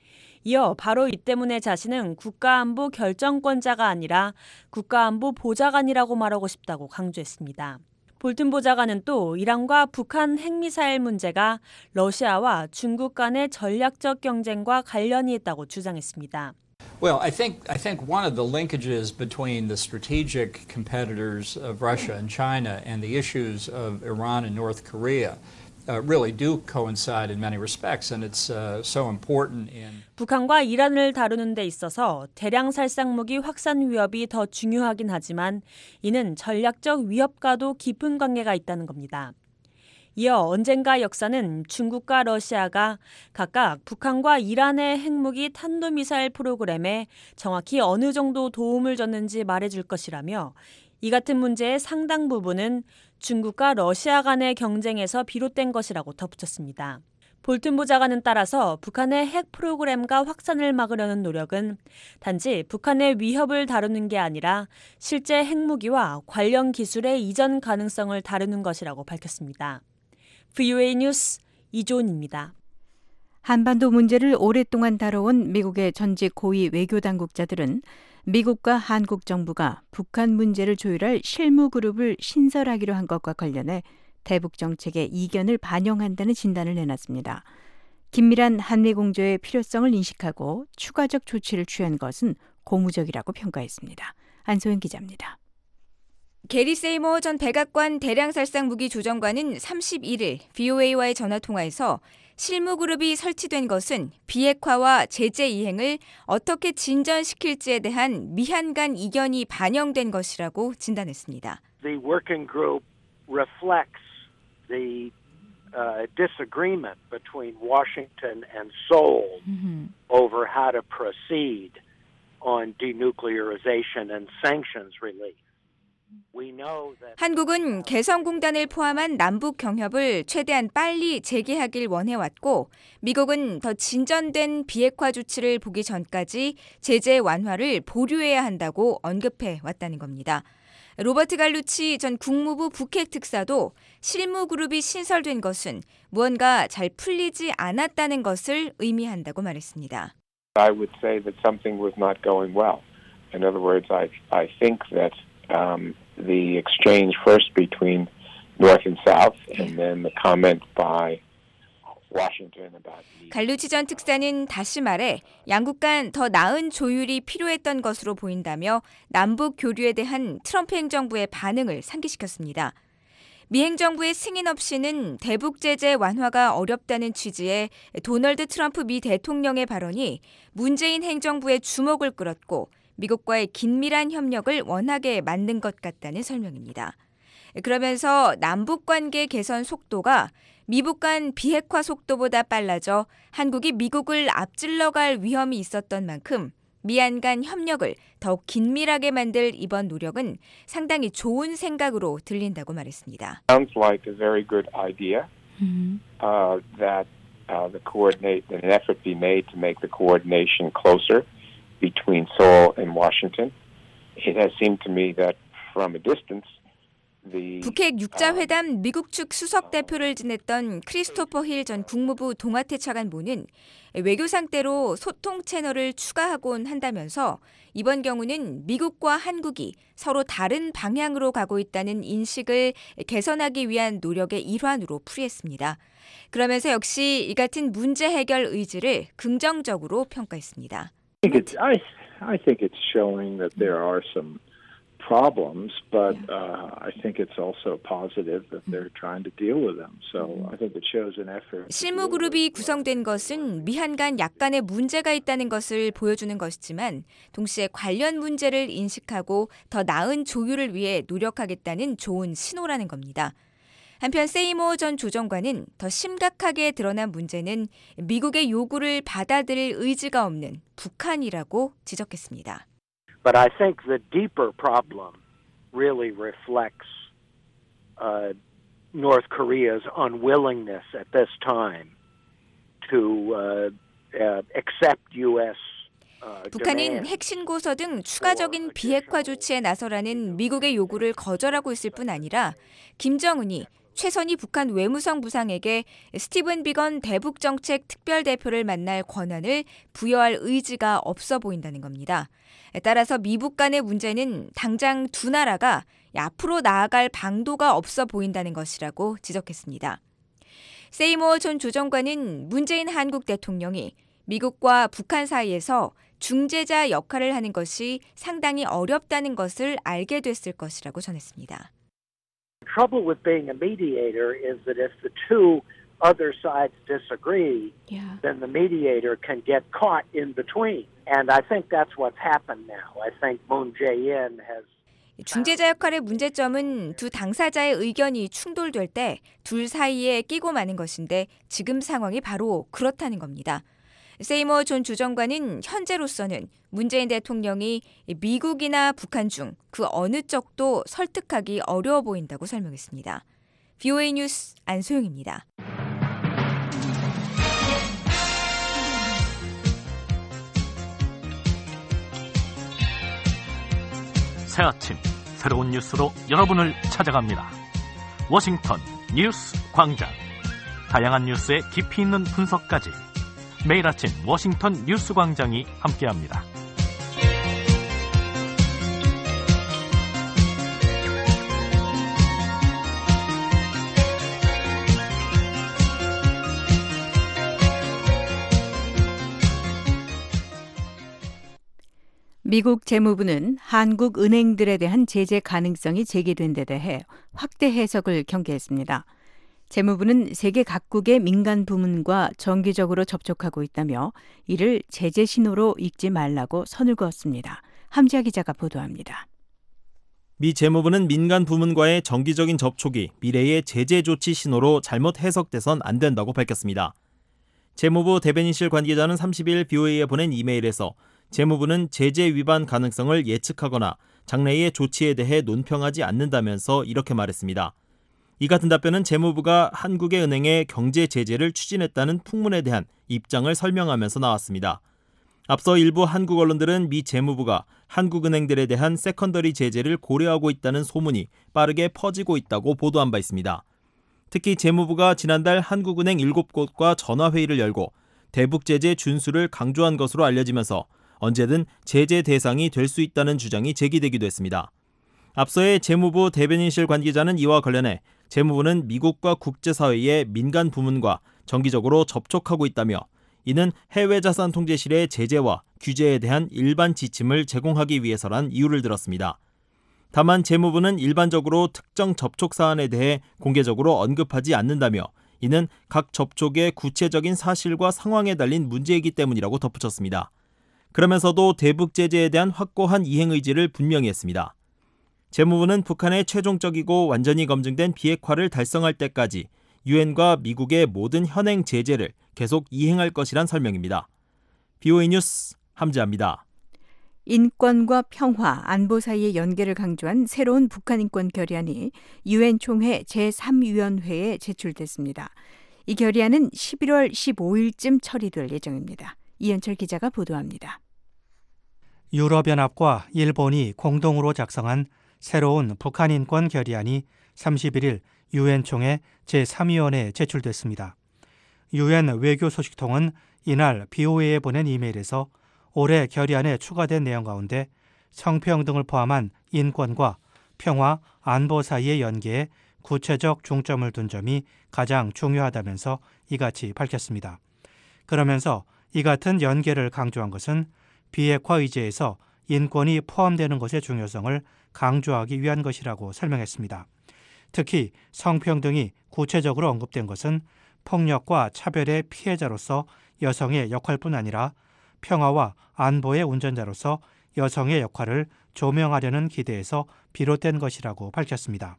이어 바로 이 때문에 자신은 국가안보 결정권자가 아니라 국가안보 보좌관이라고 말하고 싶다고 강조했습니다. 볼튼 보좌관은 또 이란과 북한 핵미사일 문제가 러시아와 중국 간의 전략적 경쟁과 관련이 있다고 주장했습니다. Well, I think I think one of the linkages between the strategic competitors of Russia and China and the issues of Iran and North Korea Uh, really do coincide in many respects, and it's uh, so important in. 북한과 이란을 다루는 데 있어서 대량 살상 무기 확산 위협이 더 중요하긴 하지만 이는 전략적 위협과도 깊은 관계가 있다는 겁니다. 이어 언젠가 역사는 중국과 러시아가 각각 북한과 이란의 핵무기 탄도미사일 프로그램에 정확히 어느 정도 도움을 줬는지 말해줄 것이라며 이 같은 문제의 상당 부분은 중국과 러시아 간의 경쟁에서 비롯된 것이라고 덧붙였습니다. 볼튼 보좌관은 따라서 북한의 핵 프로그램과 확산을 막으려는 노력은 단지 북한의 위협을 다루는 게 아니라 실제 핵무기와 관련 기술의 이전 가능성을 다루는 것이라고 밝혔습니다. 브이오에이 뉴스 이조은입니다. 한반도 문제를 오랫동안 다뤄온 미국의 전직 고위 외교당국자들은 미국과 한국 정부가 북한 문제를 조율할 실무그룹을 신설하기로 한 것과 관련해 대북 정책의 이견을 반영한다는 진단을 내놨습니다. 긴밀한 한미 공조의 필요성을 인식하고 추가적 조치를 취한 것은 고무적이라고 평가했습니다. 안소연 기자입니다. 게리 세이머 전 백악관 대량살상 무기 조정관은 삼십일 일 브이오에이와의 전화통화에서 실무그룹이 설치된 것은 비핵화와 제재 이행을 어떻게 진전시킬지에 대한 미한 간 이견이 반영된 것이라고 진단했습니다. The working group reflects the uh, disagreement between Washington and Seoul mm-hmm. over how to proceed on denuclearization and sanctions relief. 한국은 개성공단을 포함한 남북 경협을 최대한 빨리 재개하길 원해왔고 미국은 더 진전된 비핵화 조치를 보기 전까지 제재 완화를 보류해야 한다고 언급해 왔다는 겁니다. 로버트 갈루치 전 국무부 북핵 특사도 실무그룹이 신설된 것은 무언가 잘 풀리지 않았다는 것을 의미한다고 말했습니다. I would say that something was not going well. In other words, I, I think that Um, the exchange first between North and South, and then the comment by Washington about. 갈루치 전 특사는 다시 말해 양국 간 더 나은 조율이 필요했던 것으로 보인다며 남북 교류에 대한 트럼프 행정부의 반응을 상기시켰습니다. 미 행정부의 승인 없이는 대북 제재 완화가 어렵다는 취지의 도널드 트럼프 미 대통령의 발언이 문재인 행정부의 주목을 끌었고 미국과의 긴밀한 협력을 원하게 만든 것 같다는 설명입니다. 그러면서 남북 관계 개선 속도가 미북 간 비핵화 속도보다 빨라져 한국이 미국을 앞질러 갈 위험이 있었던 만큼 미한 간 협력을 더욱 긴밀하게 만들 이번 노력은 상당히 좋은 생각으로 들린다고 말했습니다. Sounds like a very good idea mm-hmm. uh, that uh, the coordinate an effort be made to make the coordination closer. Between Seoul and Washington, it has seemed to me that from a distance, the 북핵 육자 회담 미국 측 수석 대표를 지냈던 크리스토퍼 힐 전 국무부 동아태 차관보는 외교 상대로 소통 채널을 추가하곤 한다면서 이번 경우는 미국과 한국이 서로 다른 방향으로 가고 있다는 인식을 개선하기 위한 노력의 일환으로 풀이했습니다. 그러면서 역시 이 같은 문제 해결 의지를 긍정적으로 평가했습니다. I think it's, I, I think it's showing that there are some problems, but uh, I think it's also positive that they're trying to deal with them. So I think it shows an effort. 실무 그룹이 구성된 것은 미한 간 약간의 문제가 있다는 것을 보여주는 것이지만 동시에 관련 문제를 인식하고 더 나은 조율을 위해 노력하겠다는 좋은 신호라는 겁니다. 한편 세이모 전 조정관은 더 심각하게 드러난 문제는 미국의 요구를 받아들일 의지가 없는 북한이라고 지적했습니다. But I think the deeper problem really reflects uh, North Korea's unwillingness at this time to uh, uh, accept U S 북한은 핵신고서 등 추가적인 비핵화 조치에 나서라는 미국의 요구를 거절하고 있을 뿐 아니라 김정은이 최선희 북한 외무성 부상에게 스티븐 비건 대북정책 특별대표를 만날 권한을 부여할 의지가 없어 보인다는 겁니다. 따라서 미북 간의 문제는 당장 두 나라가 앞으로 나아갈 방도가 없어 보인다는 것이라고 지적했습니다. 세이모 전 조정관은 문재인 한국 대통령이 미국과 북한 사이에서 중재자 역할을 하는 것이 상당히 어렵다는 것을 알게 됐을 것이라고 전했습니다. The trouble with being a mediator is that if the two other sides disagree, yeah. then the mediator can get caught in between. And I think that's what's happened now. I think Moon Jae-in has 중재자 역할의 문제점은 두 당사자의 의견이 충돌될 때 둘 사이에 끼고 마는 것인데 지금 상황이 바로 그렇다는 겁니다. 세이머 존 주정관은 현재로서는 문재인 대통령이 미국이나 북한 중 그 어느 쪽도 설득하기 어려워 보인다고 설명했습니다. 브이오에이 뉴스 안소영입니다. 새 아침 새로운 뉴스로 여러분을 찾아갑니다. 워싱턴 뉴스 광장. 다양한 뉴스의 깊이 있는 분석까지 매일 아침 워싱턴 뉴스 광장이 함께합니다. 미국 재무부는 한국 은행들에 대한 제재 가능성이 제기된 데 대해 확대 해석을 경계했습니다. 재무부는 세계 각국의 민간 부문과 정기적으로 접촉하고 있다며 이를 제재 신호로 읽지 말라고 선을 그었습니다. 함지아 기자가 보도합니다. 미 재무부는 민간 부문과의 정기적인 접촉이 미래의 제재 조치 신호로 잘못 해석돼선 안 된다고 밝혔습니다. 재무부 대변인실 관계자는 삼십 일 비오에이에 보낸 이메일에서 재무부는 제재 위반 가능성을 예측하거나 장래의 조치에 대해 논평하지 않는다면서 이렇게 말했습니다. 이 같은 답변은 재무부가 한국의 은행에 경제 제재를 추진했다는 풍문에 대한 입장을 설명하면서 나왔습니다. 앞서 일부 한국 언론들은 미 재무부가 한국 은행들에 대한 세컨더리 제재를 고려하고 있다는 소문이 빠르게 퍼지고 있다고 보도한 바 있습니다. 특히 재무부가 지난달 한국은행 일곱 곳과 전화회의를 열고 대북 제재 준수를 강조한 것으로 알려지면서 언제든 제재 대상이 될 수 있다는 주장이 제기되기도 했습니다. 앞서의 재무부 대변인실 관계자는 이와 관련해 재무부는 미국과 국제사회의 민간 부문과 정기적으로 접촉하고 있다며 이는 해외자산통제실의 제재와 규제에 대한 일반 지침을 제공하기 위해서란 이유를 들었습니다. 다만 재무부는 일반적으로 특정 접촉 사안에 대해 공개적으로 언급하지 않는다며 이는 각 접촉의 구체적인 사실과 상황에 달린 문제이기 때문이라고 덧붙였습니다. 그러면서도 대북 제재에 대한 확고한 이행 의지를 분명히 했습니다. 재무부는 북한의 최종적이고 완전히 검증된 비핵화를 달성할 때까지 유엔과 미국의 모든 현행 제재를 계속 이행할 것이란 설명입니다. 비오에이 뉴스 함지아입니다. 인권과 평화, 안보 사이의 연계를 강조한 새로운 북한 인권 결의안이 유엔 총회 제삼 위원회에 제출됐습니다. 이 결의안은 십일월 십오일쯤 처리될 예정입니다. 이현철 기자가 보도합니다. 유럽연합과 일본이 공동으로 작성한 새로운 북한 인권 결의안이 삼십일일 유엔 총회 제삼 위원회에 제출됐습니다. 유엔 외교 소식통은 이날 비오에이에 보낸 이메일에서 올해 결의안에 추가된 내용 가운데 성평등을 포함한 인권과 평화, 안보 사이의 연계에 구체적 중점을 둔 점이 가장 중요하다면서 이같이 밝혔습니다. 그러면서 이 같은 연계를 강조한 것은 비핵화 의제에서 인권이 포함되는 것의 중요성을 강조하기 위한 것이라고 설명했습니다. 특히 성평등이 구체적으로 언급된 것은 폭력과 차별의 피해자로서 여성의 역할뿐 아니라 평화와 안보의 운전자로서 여성의 역할을 조명하려는 기대에서 비롯된 것이라고 밝혔습니다.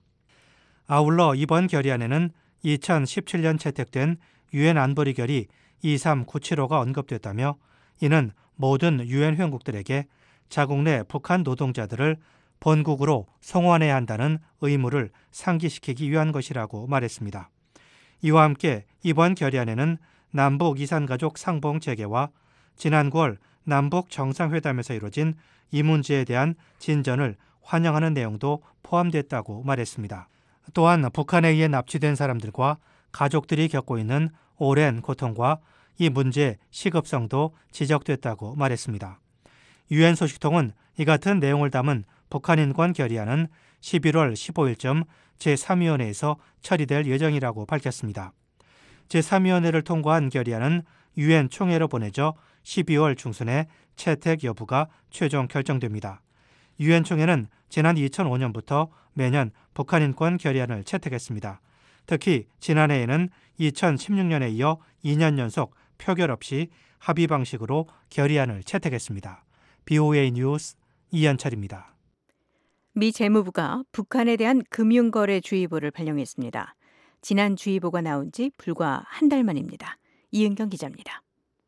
아울러 이번 결의안에는 이천십칠년 채택된 유엔 안보리 결의 이삼구칠오가 언급됐다며 이는 모든 유엔 회원국들에게 자국 내 북한 노동자들을 본국으로 송환해야 한다는 의무를 상기시키기 위한 것이라고 말했습니다. 이와 함께 이번 결의안에는 남북 이산가족 상봉 재개와 지난 구월 남북 정상회담에서 이루어진 이 문제에 대한 진전을 환영하는 내용도 포함됐다고 말했습니다. 또한 북한에 의해 납치된 사람들과 가족들이 겪고 있는 오랜 고통과 이 문제의 시급성도 지적됐다고 말했습니다. 유엔 소식통은 이 같은 내용을 담은 북한 인권 결의안은 십일월 십오일쯤 제삼 위원회에서 처리될 예정이라고 밝혔습니다. 제삼 위원회를 통과한 결의안은 유엔 총회로 보내져 십이월 중순에 채택 여부가 최종 결정됩니다. 유엔 총회는 지난 이천오년부터 매년 북한 인권 결의안을 채택했습니다. 특히 지난해에는 이천십육년에 이어 이 년 연속 표결 없이 합의 방식으로 결의안을 채택했습니다. 비오에이 뉴스 이현철입니다. 미 재무부가 북한에 대한 금융거래 주의보를 발령했습니다. 지난 주의보가 나온 지 불과 한 달 만입니다. 이은경 기자입니다.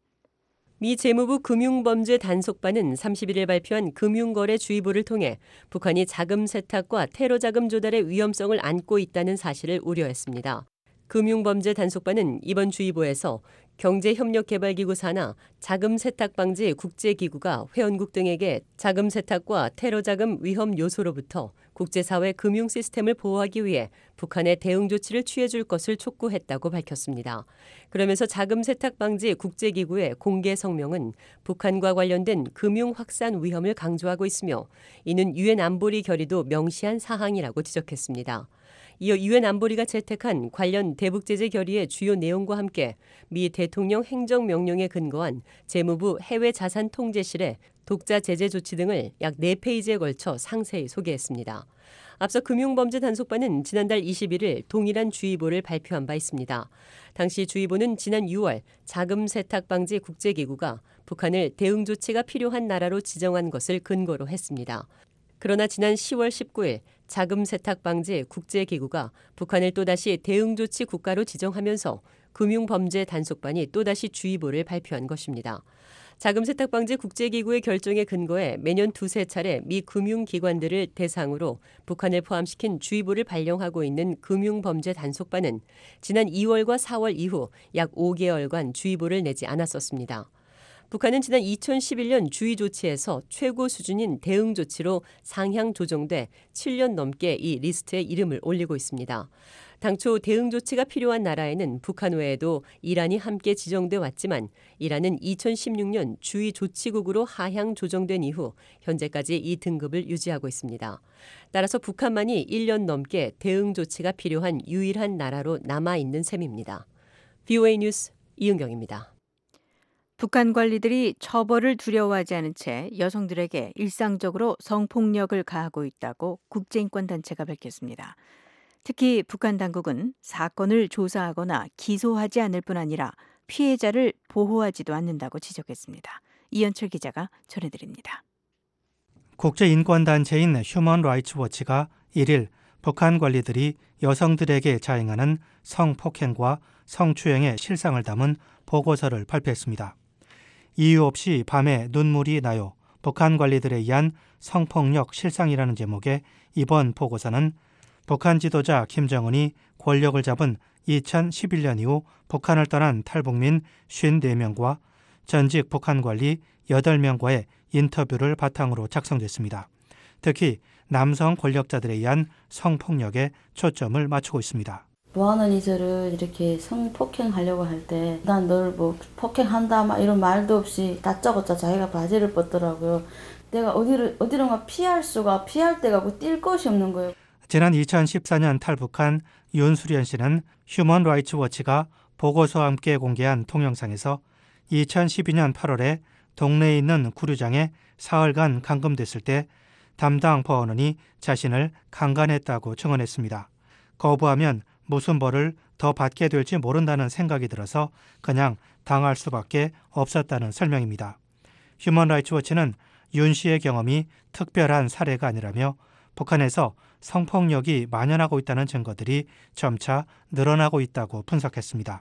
미 재무부 금융범죄 단속반은 삼십일일 발표한 금융거래 주의보를 통해 북한이 자금 세탁과 테러 자금 조달의 위험성을 안고 있다는 사실을 우려했습니다. 금융범죄 단속반은 이번 주의보에서 경제협력개발기구 산하 자금세탁방지 국제기구가 회원국 등에게 자금세탁과 테러자금 위험 요소로부터 국제사회 금융시스템을 보호하기 위해 북한의 대응 조치를 취해줄 것을 촉구했다고 밝혔습니다. 그러면서 자금세탁방지 국제기구의 공개 성명은 북한과 관련된 금융 확산 위험을 강조하고 있으며 이는 유엔 안보리 결의도 명시한 사항이라고 지적했습니다. 이어 유엔 안보리가 채택한 관련 대북 제재 결의의 주요 내용과 함께 미 대통령 행정명령에 근거한 재무부 해외자산통제실의 독자 제재 조치 등을 약 네 페이지에 걸쳐 상세히 소개했습니다. 앞서 금융범죄단속반은 지난달 이십일 일 동일한 주의보를 발표한 바 있습니다. 당시 주의보는 지난 유월 자금세탁방지 국제기구가 북한을 대응 조치가 필요한 나라로 지정한 것을 근거로 했습니다. 그러나 지난 시월 십구일 자금세탁방지 국제기구가 북한을 또다시 대응조치 국가로 지정하면서 금융범죄단속반이 또다시 주의보를 발표한 것입니다. 자금세탁방지 국제기구의 결정에 근거해 매년 두세 차례 미 금융기관들을 대상으로 북한을 포함시킨 주의보를 발령하고 있는 금융범죄단속반은 지난 이월과 사월 이후 약 오 개월간 주의보를 내지 않았었습니다. 북한은 지난 이천십일 년 주의 조치에서 최고 수준인 대응 조치로 상향 조정돼 칠 년 넘게 이 리스트에 이름을 올리고 있습니다. 당초 대응 조치가 필요한 나라에는 북한 외에도 이란이 함께 지정돼 왔지만 이란은 이천십육 년 주의 조치국으로 하향 조정된 이후 현재까지 이 등급을 유지하고 있습니다. 따라서 북한만이 일 년 넘게 대응 조치가 필요한 유일한 나라로 남아 있는 셈입니다. 브이오에이 뉴스 이은경입니다. 북한 관리들이 처벌을 두려워하지 않은 채 여성들에게 일상적으로 성폭력을 가하고 있다고 국제인권단체가 밝혔습니다. 특히 북한 당국은 사건을 조사하거나 기소하지 않을 뿐 아니라 피해자를 보호하지도 않는다고 지적했습니다. 이현철 기자가 전해드립니다. 국제인권단체인 휴먼 라이츠 워치가 일 일 북한 관리들이 여성들에게 자행하는 성폭행과 성추행의 실상을 담은 보고서를 발표했습니다. 이유 없이 밤에 눈물이 나요. 북한 관리들에 의한 성폭력 실상이라는 제목의 이번 보고서는 북한 지도자 김정은이 권력을 잡은 이천십일 년 이후 북한을 떠난 탈북민 오십사 명과 전직 북한 관리 여덟 명과의 인터뷰를 바탕으로 작성됐습니다. 특히 남성 권력자들에 의한 성폭력에 초점을 맞추고 있습니다. 뭐하는 이들을 이렇게 성폭행하려고 할 때 난 널 뭐 폭행한다 막 이런 말도 없이 다짜고짜 자기가 바지를 뻗더라고요. 내가 어디를 어디론가 피할 수가 피할 데가 없고 뛸 곳이 없는 거예요. 지난 이천십사 년 탈북한 윤수련 씨는 휴먼 라이츠 워치가 보고서와 함께 공개한 동영상에서 이천십이 년 팔월에 동네에 있는 구류장에 사흘간 감금됐을 때 담당 보안원이 자신을 강간했다고 증언했습니다. 거부하면 무슨 벌을 더 받게 될지 모른다는 생각이 들어서 그냥 당할 수밖에 없었다는 설명입니다. 휴먼 라이츠 워치는 윤 씨의 경험이 특별한 사례가 아니라며 북한에서 성폭력이 만연하고 있다는 증거들이 점차 늘어나고 있다고 분석했습니다.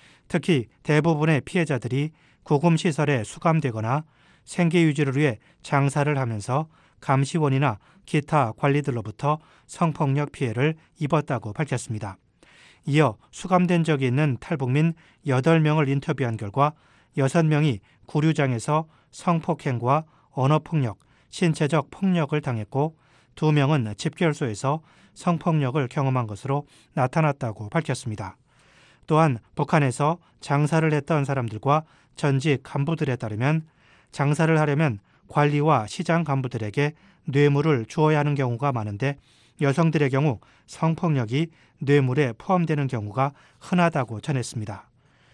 특히 대부분의 피해자들이 구금시설에 수감되거나 생계 유지를 위해 장사를 하면서 감시원이나 기타 관리들로부터 성폭력 피해를 입었다고 밝혔습니다. 이어 수감된 적이 있는 탈북민 여덟 명을 인터뷰한 결과 여섯 명이 구류장에서 성폭행과 언어폭력, 신체적 폭력을 당했고 두 명은 집결소에서 성폭력을 경험한 것으로 나타났다고 밝혔습니다. 또한 북한에서 장사를 했던 사람들과 전직 간부들에 따르면 장사를 하려면 관리와 시장 간부들에게 뇌물을 주어야 하는 경우가 많은데 여성들의 경우 성폭력이 뇌물에 포함되는 경우가 흔하다고 전했습니다.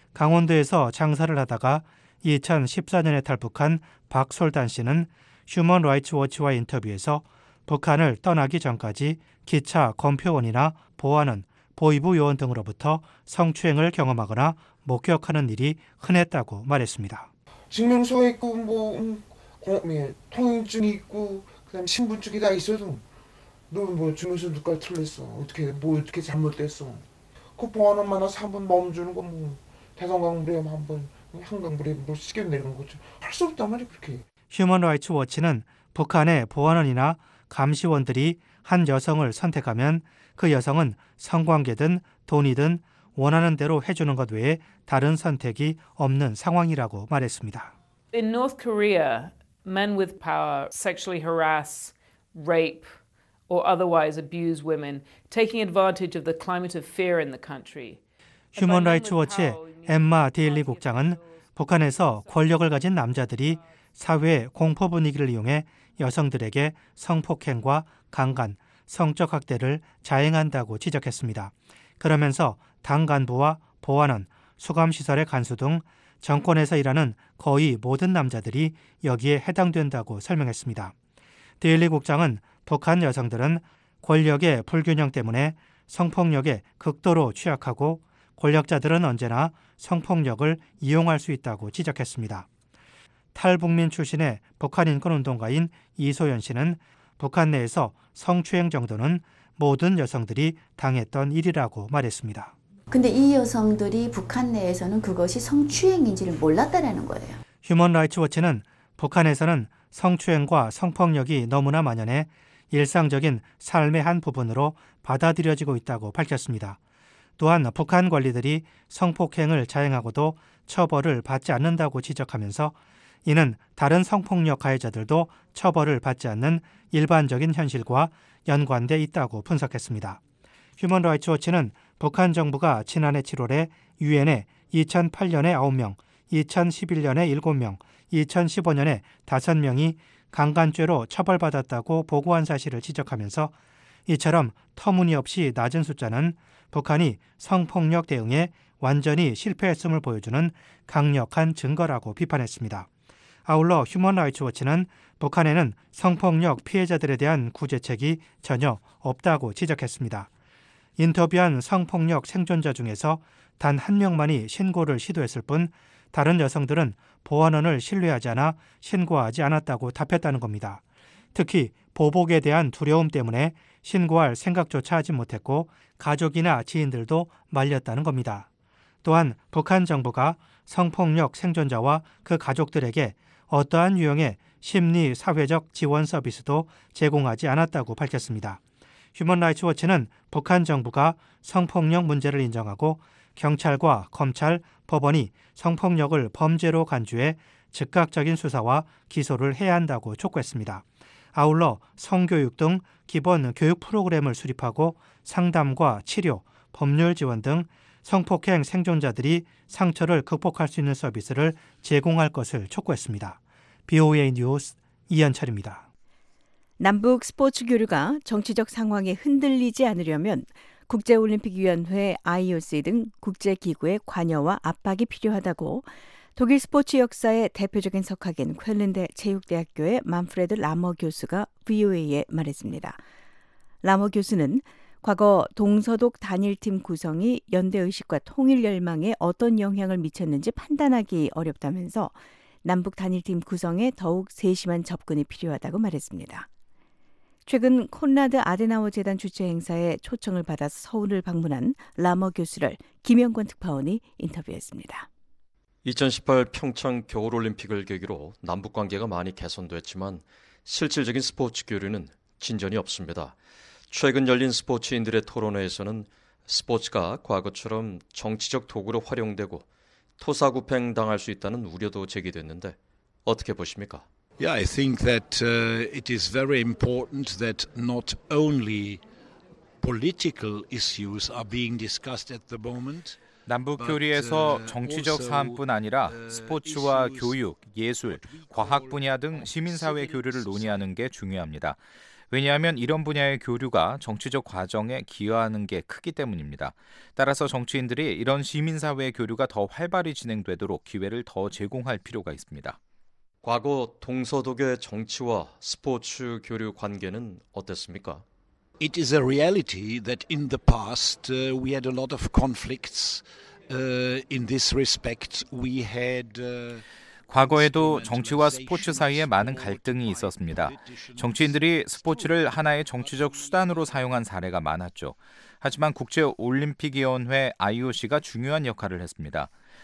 강원도에서 장사를 하다가 이천십사 년에 탈북한 박솔단 씨는 휴먼 라이츠 워치와 인터뷰에서 북한을 떠나기 전까지 기차 검표원이나 보안원, 보위부 요원 등으로부터 성추행을 경험하거나 목격하는 일이 흔했다고 말했습니다. 증명서 있고 뭐 음, 통행증이 있고 그다음 신분증이 다 있어도 너 뭐 증명서 누가 틀렸어? 어떻게 뭐 어떻게 잘못됐어? 그 보안원 만나서 한번 멈추는 거 뭐 대성강물에 한번 한강물에 뭐 시계 내리는 거죠. 할 수 없단 말이야 그렇게. 휴먼 라이츠 워치는 북한의 보안원이나 감시원들이 한 여성을 선택하면 그 여성은 성관계든 돈이든 원하는 대로 해주는 것 외에 다른 선택이 없는 상황이라고 말했습니다. In North Korea, men with power sexually harass, rape, or otherwise abuse women, taking advantage of the climate of fear in the country. 휴먼 라이츠 워치의 엠마 데일리 국장은 북한에서 권력을 가진 남자들이 사회의 공포 분위기를 이용해 여성들에게 성폭행과 강간, 성적 학대를 자행한다고 지적했습니다. 그러면서 당 간부와 보안원, 수감시설의 간수 등 정권에서 일하는 거의 모든 남자들이 여기에 해당된다고 설명했습니다. 데일리 국장은 북한 여성들은 권력의 불균형 때문에 성폭력에 극도로 취약하고 권력자들은 언제나 성폭력을 이용할 수 있다고 지적했습니다. 탈북민 출신의 북한 인권운동가인 이소연 씨는 북한 내에서 성추행 정도는 모든 여성들이 당했던 일이라고 말했습니다. 근데 이 여성들이 북한 내에서는 그것이 성추행인지를 몰랐다는 거예요. 휴먼 라이츠 워치는 북한에서는 성추행과 성폭력이 너무나 만연해 일상적인 삶의 한 부분으로 받아들여지고 있다고 밝혔습니다. 또한 북한 관리들이 성폭행을 자행하고도 처벌을 받지 않는다고 지적하면서 이는 다른 성폭력 가해자들도 처벌을 받지 않는 일반적인 현실과 연관돼 있다고 분석했습니다. 휴먼 라이츠 워치는 북한 정부가 지난해 칠월에 유엔에 이천팔 년에 아홉 명, 이천십일 년에 일곱 명, 이천십오 년에 다섯 명이 강간죄로 처벌받았다고 보고한 사실을 지적하면서 이처럼 터무니없이 낮은 숫자는 북한이 성폭력 대응에 완전히 실패했음을 보여주는 강력한 증거라고 비판했습니다. 아울러 휴먼 라이츠 워치는 북한에는 성폭력 피해자들에 대한 구제책이 전혀 없다고 지적했습니다. 인터뷰한 성폭력 생존자 중에서 단 한 명만이 신고를 시도했을 뿐 다른 여성들은 보안원을 신뢰하지 않아 신고하지 않았다고 답했다는 겁니다. 특히 보복에 대한 두려움 때문에 신고할 생각조차 하지 못했고 가족이나 지인들도 말렸다는 겁니다. 또한 북한 정부가 성폭력 생존자와 그 가족들에게 어떠한 유형의 심리 사회적 지원 서비스도 제공하지 않았다고 밝혔습니다. 휴먼 라이츠 워치는 북한 정부가 성폭력 문제를 인정하고 경찰과 검찰, 법원이 성폭력을 범죄로 간주해 즉각적인 수사와 기소를 해야 한다고 촉구했습니다. 아울러 성교육 등 기본 교육 프로그램을 수립하고 상담과 치료, 법률 지원 등 성폭행 생존자들이 상처를 극복할 수 있는 서비스를 제공할 것을 촉구했습니다. 비오에이 뉴스 이현철입니다. 남북 스포츠 교류가 정치적 상황에 흔들리지 않으려면 국제올림픽위원회 아이오씨 등 국제기구의 관여와 압박이 필요하다고 독일 스포츠 역사의 대표적인 석학인 쾰른대 체육대학교의 만프레드 라머 교수가 브이오에이에 말했습니다. 라머 교수는 과거 동서독 단일팀 구성이 연대의식과 통일열망에 어떤 영향을 미쳤는지 판단하기 어렵다면서 남북 단일팀 구성에 더욱 세심한 접근이 필요하다고 말했습니다. 최근 콘라드 아데나워 재단 주최 행사에 초청을 받아서 서울을 방문한 라머 교수를 김영권 특파원이 인터뷰했습니다. 이천십팔 평창 겨울올림픽을 계기로 남북관계가 많이 개선됐지만 실질적인 스포츠 교류는 진전이 없습니다. 최근 열린 스포츠인들의 토론회에서는 스포츠가 과거처럼 정치적 도구로 활용되고 토사구팽 당할 수 있다는 우려도 제기됐는데 어떻게 보십니까? Yeah, I think that uh, it is very important that not only political issues are being discussed at the moment. 남북 교류에서 정치적 사안뿐 아니라 스포츠와 교육, 예술, 과학 분야 등 시민사회 교류를 논의하는 게 중요합니다. 왜냐하면 이런 분야의 교류가 정치적 과정에 기여하는 게 크기 때문입니다. 따라서 정치인들이 이런 시민사회 교류가 더 활발히 진행되도록 기회를 더 제공할 필요가 있습니다. 과거 동서독의 정치와 스포츠 교류 관계는 어땠습니까? It is a reality that in the past uh, we had a lot of conflicts. Uh, in this respect, we had. Uh, 과거에도 정치와 스포츠 사이에 많은 갈등이 있었습니다. 정치인들이 스포츠를 하나의 정치적 수단으로 사용한 사례가 많았죠. 하지만 국제올림픽위원회 아이오씨가 중요한 역할을 했습니다.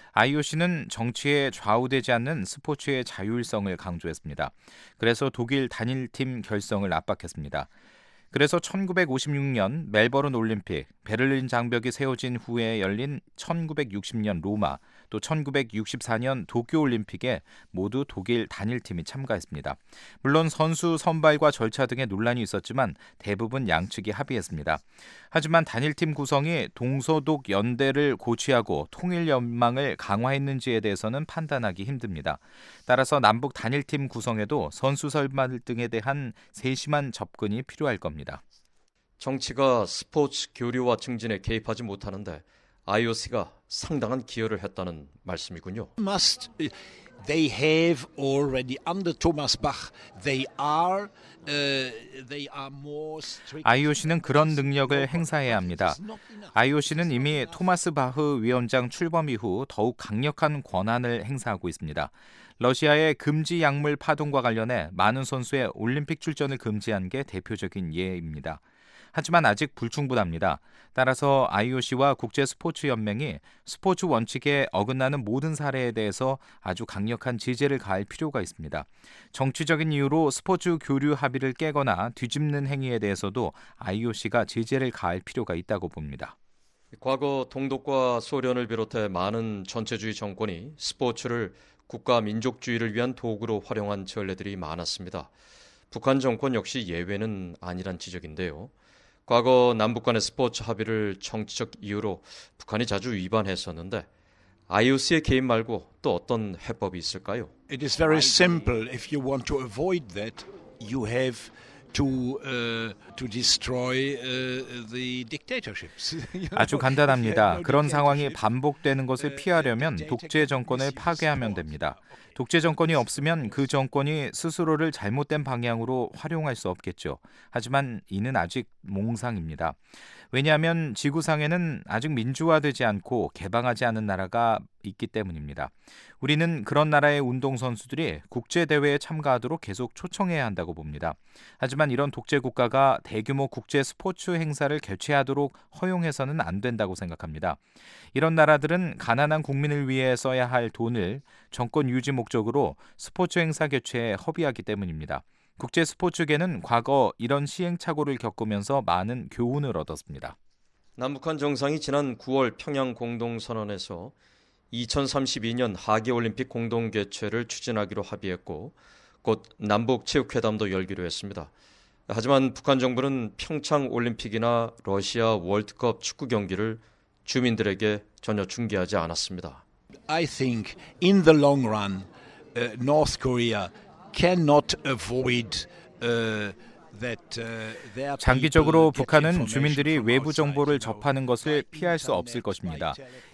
아이오씨는 정치에 좌우되지 않는 스포츠의 자율성을 강조했습니다. 그래서 독일 단일팀 결성을 압박했습니다. 그래서 천구백오십육 년 멜버른 올림픽, 베를린 장벽이 세워진 후에 열린 천구백육십 년 로마, 또 천구백육십사 년 도쿄올림픽에 모두 독일 단일팀이 참가했습니다. 물론 선수 선발과 절차 등의 논란이 있었지만 대부분 양측이 합의했습니다. 하지만 단일팀 구성이 동서독 연대를 고취하고 통일연망을 강화했는지에 대해서는 판단하기 힘듭니다. 따라서 남북 단일팀 구성에도 선수 선발 등에 대한 세심한 접근이 필요할 겁니다. 정치가 스포츠 교류와 증진에 개입하지 못하는데 아이오씨가 상당한 기여를 했다는 말씀이군요. Must they have already under Thomas Bach they are uh, they are more strict. 아이오씨는 그런 능력을 행사해야 합니다. 아이오씨는 이미 토마스 바흐 위원장 출범 이후 더욱 강력한 권한을 행사하고 있습니다. 러시아의 금지 약물 파동과 관련해 많은 선수의 올림픽 출전을 금지한 게 대표적인 예입니다. 하지만 아직 불충분합니다. 따라서 아이오씨와 국제스포츠연맹이 스포츠 원칙에 어긋나는 모든 사례에 대해서 아주 강력한 제재를 가할 필요가 있습니다. 정치적인 이유로 스포츠 교류 합의를 깨거나 뒤집는 행위에 대해서도 아이오씨가 제재를 가할 필요가 있다고 봅니다. 과거 동독과 소련을 비롯해 많은 전체주의 정권이 스포츠를 국가 민족주의를 위한 도구로 활용한 전례들이 많았습니다. 북한 정권 역시 예외는 아니란 지적인데요. 과거 남북 간의 스포츠 합의를 정치적 이유로 북한이 자주 위반했었는데 아이오씨의 개입 말고 또 어떤 해법이 있을까요? It is very simple. If you want to avoid that, you have to uh, to destroy uh, the dictatorships. 아주 간단합니다. 그런 상황이 반복되는 것을 피하려면 독재 정권을 파괴하면 됩니다. 독재 정권이 없으면 그 정권이 스스로를 잘못된 방향으로 활용할 수 없겠죠. 하지만 이는 아직 몽상입니다. 왜냐하면 지구상에는 아직 민주화되지 않고 개방하지 않은 나라가 있기 때문입니다. 우리는 그런 나라의 운동선수들이 국제대회에 참가하도록 계속 초청해야 한다고 봅니다. 하지만 이런 독재 국가가 대규모 국제 스포츠 행사를 개최하도록 허용해서는 안 된다고 생각합니다. 이런 나라들은 가난한 국민을 위해 써야 할 돈을 정권 유지 목적으로 스포츠 행사 개최에 허비하기 때문입니다. 국제 스포츠계는 과거 이런 시행착오를 겪으면서 많은 교훈을 얻었습니다. 남북한 정상이 지난 구월 평양 공동선언에서 이천삼십이 년 하계올림픽 공동 개최를 추진하기로 합의했고 곧 남북체육회담도 열기로 했습니다. 하지만 북한 정부는 평창 올림픽이나 러시아 월드컵 축구 경기를 주민들에게 전혀 중계하지 않았습니다. I think in the long run, uh, North Korea cannot avoid uh, that uh, their 장기적으로 people get 북한은 information 주민들이 from 외부 outside, 정보를 you know. 접하는 것을 피할 수 없을 것입니다.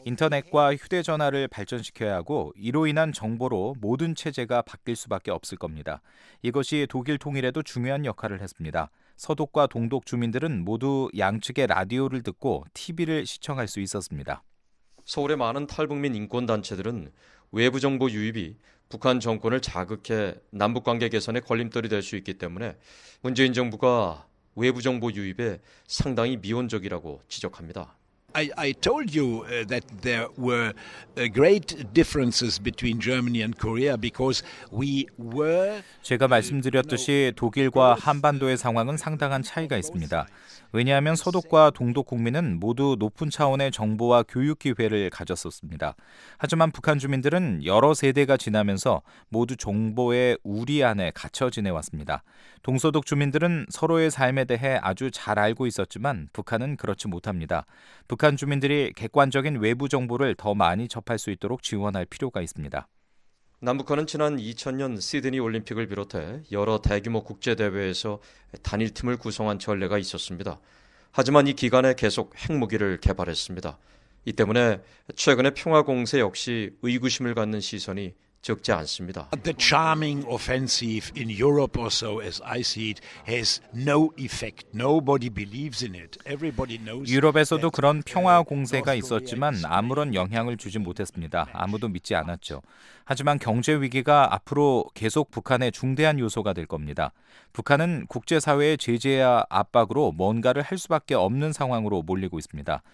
인터넷과 휴대전화를 발전시켜야 하고 이로 인한 정보로 모든 체제가 바뀔 수밖에 없을 겁니다. 이것이 독일 통일에도 중요한 역할을 했습니다. 서독과 동독 주민들은 모두 양측의 라디오를 듣고 티비를 시청할 수 있었습니다. 서울의 많은 탈북민 인권단체들은 외부 정보 유입이 북한 정권을 자극해 남북관계 개선에 걸림돌이 될 수 있기 때문에 문재인 정부가 외부 정보 유입에 상당히 미온적이라고 지적합니다. I, I told you uh, that there were uh, great differences between Germany and Korea because we were. 제가 말씀드렸듯이 독일과 한반도의 상황은 상당한 차이가 있습니다. 왜냐하면 서독과 동독 국민은 모두 높은 차원의 정보와 교육 기회를 가졌었습니다. 하지만 북한 주민들은 여러 세대가 지나면서 모두 정보의 우리 안에 갇혀 지내왔습니다. 동서독 주민들은 서로의 삶에 대해 아주 잘 알고 있었지만 북한은 그렇지 못합니다. 북한 주민들이 객관적인 외부 정보를 더 많이 접할 수 있도록 지원할 필요가 있습니다. 남북한은 지난 이천 년 시드니 올림픽을 비롯해 여러 대규모 국제대회에서 단일팀을 구성한 전례가 있었습니다. 하지만 이 기간에 계속 핵무기를 개발했습니다. 이 때문에 최근의 평화공세 역시 의구심을 갖는 시선이 적지 않습니다. The charming offensive in Europe or so, as I see it, has no effect. Nobody believes in it. Everybody knows. 유럽에서도 그런 평화 공세가 있었지만 아무런 영향을 주지 못했습니다. 아무도 믿지 않았죠. 하지만 경제 위기가 앞으로 계속 북한의 중대한 요소가 될 겁니다. 북한은 국제사회의 제재와 압박으로 뭔가를 할 수밖에 없는 상황으로 몰리고 있습니다.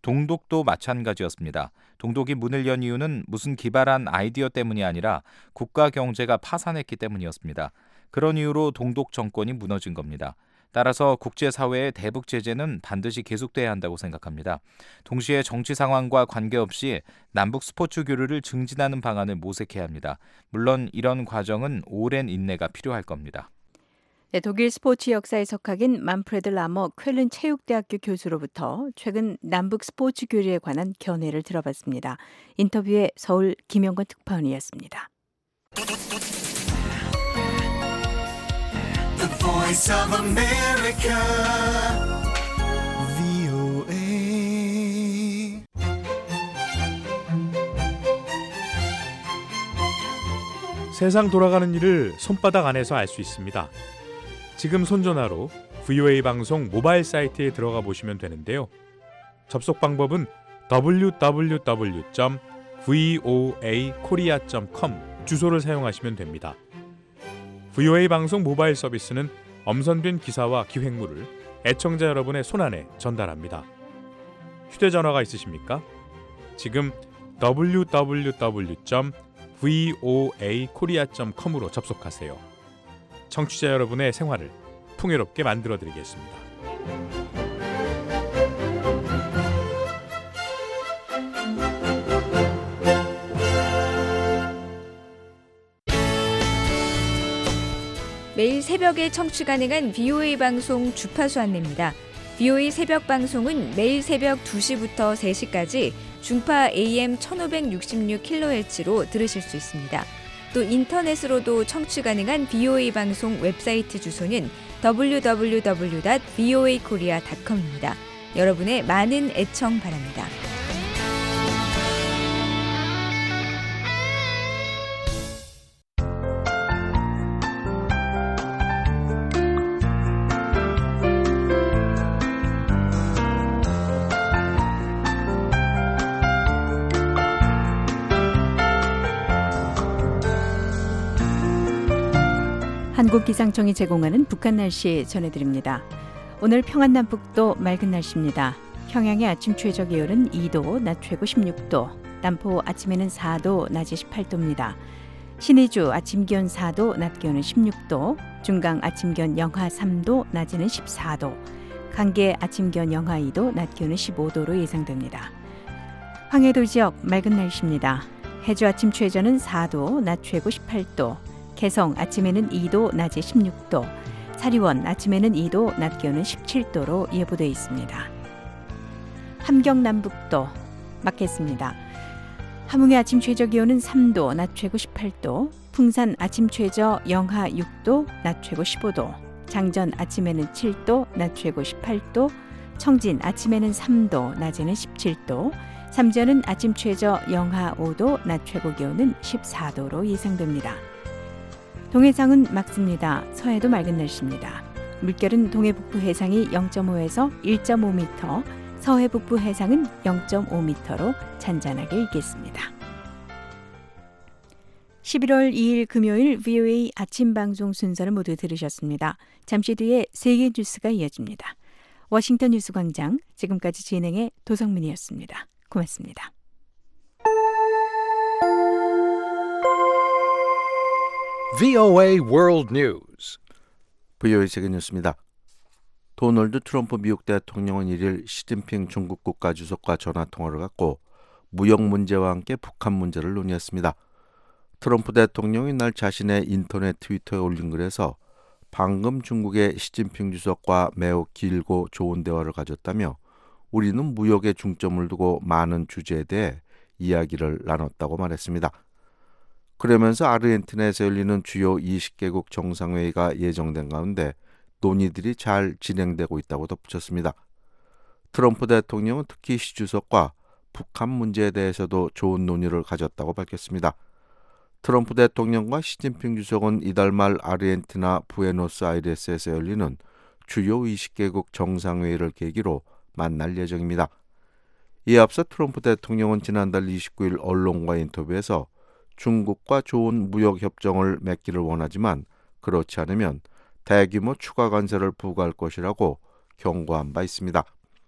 동독도 마찬가지였습니다. 동독이 문을 연 이유는 무슨 기발한 아이디어 때문이 아니라 국가 경제가 파산했기 때문이었습니다. 그런 이유로 동독 정권이 무너진 겁니다. 따라서 국제사회의 대북 제재는 반드시 계속돼야 한다고 생각합니다. 동시에 정치 상황과 관계없이 남북 스포츠 교류를 증진하는 방안을 모색해야 합니다. 물론 이런 과정은 오랜 인내가 필요할 겁니다. 네, 독일 스포츠 역사의 석학인 만프레드 라머 쾰른 체육대학교 교수로부터 최근 남북 스포츠 교류에 관한 견해를 들어봤습니다. 인터뷰에 서울 김영건 특파원이었습니다. The Voice of America, 세상 돌아가는 일을 손바닥 안에서 알 수 있습니다. 지금 손전화로 브이오에이 방송 모바일 사이트에 들어가 보시면 되는데요. 접속 방법은 더블유 더블유 더블유 점 브이오에이 코리아 점 컴 주소를 사용하시면 됩니다. 브이오에이 방송 모바일 서비스는 엄선된 기사와 기획물을 애청자 여러분의 손안에 전달합니다. 휴대전화가 있으십니까? 지금 더블유 더블유 더블유 점 브이오에이 코리아 점 컴으로 접속하세요. 청취자 여러분의 생활을 풍요롭게 만들어드리겠습니다. 매일 새벽에 청취 가능한 브이오에이 방송 주파수 안내입니다. 브이오에이 새벽 방송은 매일 새벽 두 시부터 세 시까지 중파 에이엠 천오백육십육 킬로헤르츠로 들으실 수 있습니다. 또 인터넷으로도 청취 가능한 브이오에이 방송 웹사이트 주소는 더블유 더블유 더블유 닷 브이오에이 코리아 닷 컴입니다. 여러분의 많은 애청 바랍니다. 한국기상청이 제공하는 북한 날씨 전해드립니다. 오늘 평안남북도 맑은 날씨입니다. 평양의 아침 최저 기온은 이 도, 낮 최고 십육 도, 남포 아침에는 사 도, 낮에 십팔 도입니다. 신의주 아침 기온 사 도, 낮 기온은 십육 도, 중강 아침 기온 영하 삼 도, 낮에는 십사 도, 강계 아침 기온 영하 이 도, 낮 기온은 십오 도로 예상됩니다. 황해도 지역 맑은 날씨입니다. 해주 아침 최저는 사 도, 낮 최고 십팔 도, 개성 아침에는 이 도, 낮에 십육 도, 사리원 아침에는 이 도, 낮 기온은 십칠 도로 예보되어 있습니다. 함경 남북도 맞겠습니다. 함흥의 아침 최저 기온은 삼 도, 낮 최고 십팔 도, 풍산 아침 최저 영하 육 도, 낮 최고 십오 도, 장전 아침에는 칠 도, 낮 최고 십팔 도, 청진 아침에는 삼 도, 낮에는 십칠 도, 삼전은 아침 최저 영하 오 도, 낮 최고 기온은 십사 도로 예상됩니다. 동해상은 맑습니다. 서해도 맑은 날씨입니다. 물결은 동해 북부 해상이 영 점 오에서 일 점 오 미터, 서해 북부 해상은 영 점 오 미터로 잔잔하게 일겠습니다. 십일월 이일 금요일 브이오에이 아침 방송 순서를 모두 들으셨습니다. 잠시 뒤에 세계 뉴스가 이어집니다. 워싱턴 뉴스광장 지금까지 진행의 도성민이었습니다. 고맙습니다. 브이오에이 World News. 브이오에이 세계 뉴스입니다. 도널드 트럼프 미국 대통령은 일일 시진핑 중국 국가주석과 전화통화를 갖고 무역 문제와 함께 북한 문제를 논의했습니다. 트럼프 대통령이 날 자신의 인터넷 트위터에 올린 글에서 방금 중국의 시진핑 주석과 매우 길고 좋은 대화를 가졌다며 우리는 무역에 중점을 두고 많은 주제에 대해 이야기를 나눴다고 말했습니다. 그러면서 아르헨티나에서 열리는 주요 이십 개국 정상회의가 예정된 가운데 논의들이 잘 진행되고 있다고 덧붙였습니다. 트럼프 대통령은 특히 시 주석과 북한 문제에 대해서도 좋은 논의를 가졌다고 밝혔습니다. 트럼프 대통령과 시진핑 주석은 이달 말 아르헨티나 부에노스아이레스에서 열리는 주요 이십 개국 정상회의를 계기로 만날 예정입니다. 이에 앞서 트럼프 대통령은 지난달 이십구일 언론과의 인터뷰에서 중국과 좋은 무역 협정을 맺기를 원하지만 그렇지 않으면 대규모 추가 관세를 부과할 것이라고 경고한 바 있습니다.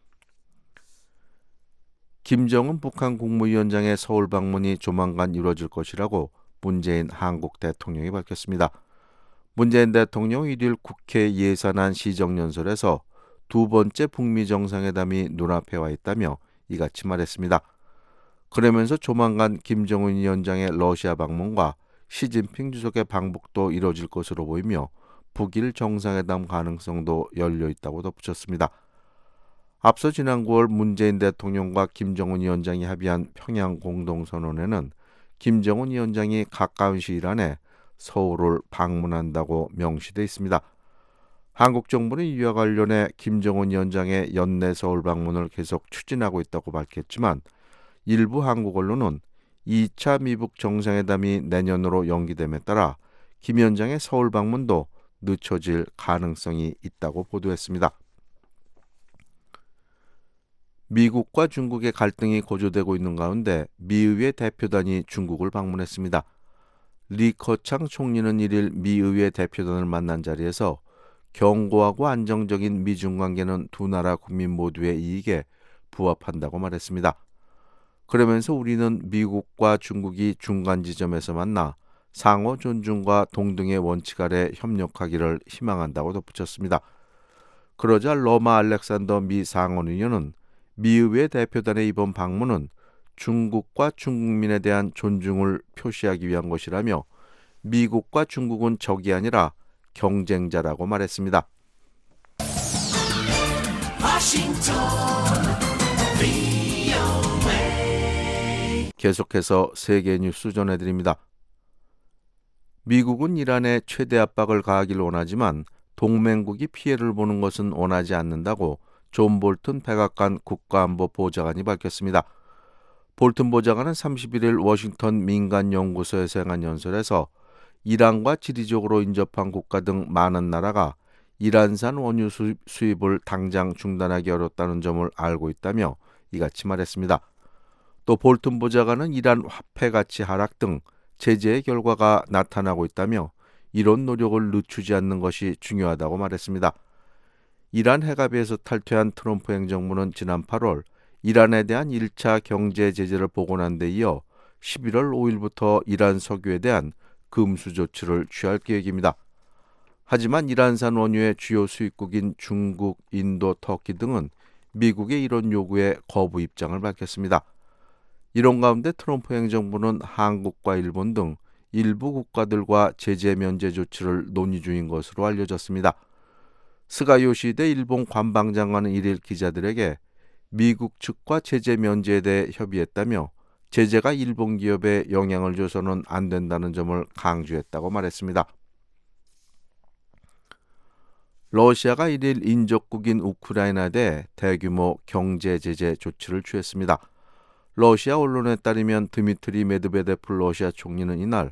김정은 북한 국무위원장의 서울 방문이 조만간 이루어질 것이라고 문재인 한국 대통령이 밝혔습니다. 문재인 대통령은 일일 국회 예산안 시정연설에서 두 번째 북미 정상회담이 눈앞에 와 있다며 이같이 말했습니다. 그러면서 조만간 김정은 위원장의 러시아 방문과 시진핑 주석의 방북도 이뤄질 것으로 보이며 북일 정상회담 가능성도 열려 있다고 덧붙였습니다. 앞서 지난 구월 문재인 대통령과 김정은 위원장이 합의한 평양 공동선언에는 김정은 위원장이 가까운 시일 안에 서울을 방문한다고 명시돼 있습니다. 한국 정부는 이와 관련해 김정은 위원장의 연내 서울 방문을 계속 추진하고 있다고 밝혔지만 일부 한국 언론은 이 차 미북 정상회담이 내년으로 연기됨에 따라 김 위원장의 서울 방문도 늦춰질 가능성이 있다고 보도했습니다. 미국과 중국의 갈등이 고조되고 있는 가운데 미의회 대표단이 중국을 방문했습니다. 리커창 총리는 일일 미의회 대표단을 만난 자리에서 견고하고 안정적인 미중 관계는 두 나라 국민 모두의 이익에 부합한다고 말했습니다. 그러면서 우리는 미국과 중국이 중간 지점에서 만나 상호 존중과 동등의 원칙 아래 협력하기를 희망한다고 덧붙였습니다. 그러자 러마 알렉산더 미 상원의원은 미의회 대표단의 이번 방문은 중국과 중국민에 대한 존중을 표시하기 위한 것이라며 미국과 중국은 적이 아니라 경쟁자라고 말했습니다. 계속해서 세계 뉴스 전해드립니다. 미국은 이란에 최대 압박을 가하길 원하지만 동맹국이 피해를 보는 것은 원하지 않는다고 존 볼튼 백악관 국가안보 보좌관이 밝혔습니다. 볼튼 보좌관은 삼십일일 워싱턴 민간연구소에서 행한 연설에서 이란과 지리적으로 인접한 국가 등 많은 나라가 이란산 원유 수입을 당장 중단하기 어렵다는 점을 알고 있다며 이같이 말했습니다. 또 볼튼 보좌관은 이란 화폐 가치 하락 등 제재의 결과가 나타나고 있다며 이런 노력을 늦추지 않는 것이 중요하다고 말했습니다. 이란 핵합의에서 탈퇴한 트럼프 행정부는 지난 팔월 이란에 대한 일 차 경제 제재를 복원한 데 이어 십일월 오일부터 이란 석유에 대한 금수 조치를 취할 계획입니다. 하지만 이란산 원유의 주요 수입국인 중국, 인도, 터키 등은 미국의 이런 요구에 거부 입장을 밝혔습니다. 이런 가운데 트럼프 행정부는 한국과 일본 등 일부 국가들과 제재 면제 조치를 논의 중인 것으로 알려졌습니다. 스가 요시히데 일본 관방장관은 일일 기자들에게 미국 측과 제재 면제에 대해 협의했다며 제재가 일본 기업에 영향을 줘서는 안 된다는 점을 강조했다고 말했습니다. 러시아가 일일 인접국인 우크라이나에 대해 대규모 경제 제재 조치를 취했습니다. 러시아 언론에 따르면 드미트리 메드베데프 러시아 총리는 이날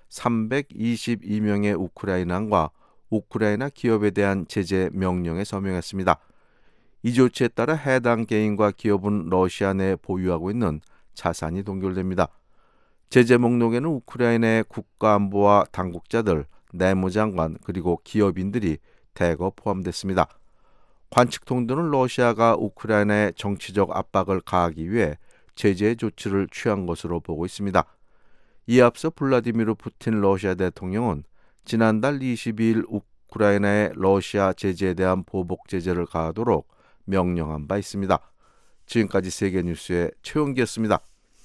삼백이십이 명의 우크라이나인과 우크라이나 기업에 대한 제재 명령에 서명했습니다. 이 조치에 따라 해당 개인과 기업은 러시아 내에 보유하고 있는 자산이 동결됩니다. 제재 목록에는 우크라이나의 국가안보와 당국자들, 내무장관 그리고 기업인들이 대거 포함됐습니다. 관측 통도는 러시아가 우크라이나에 정치적 압박을 가하기 위해 제재 조치를 취한 것으로 보고 있습니다. 이에 앞서 블라디미르 푸틴 러시아 대통령은 지난달 이십이일 우크라이나의 러시아 제재에 대한 보복 제재를 가하도록 명령한 바 있습니다. 지금까지 세계뉴스의 최용기였습니다.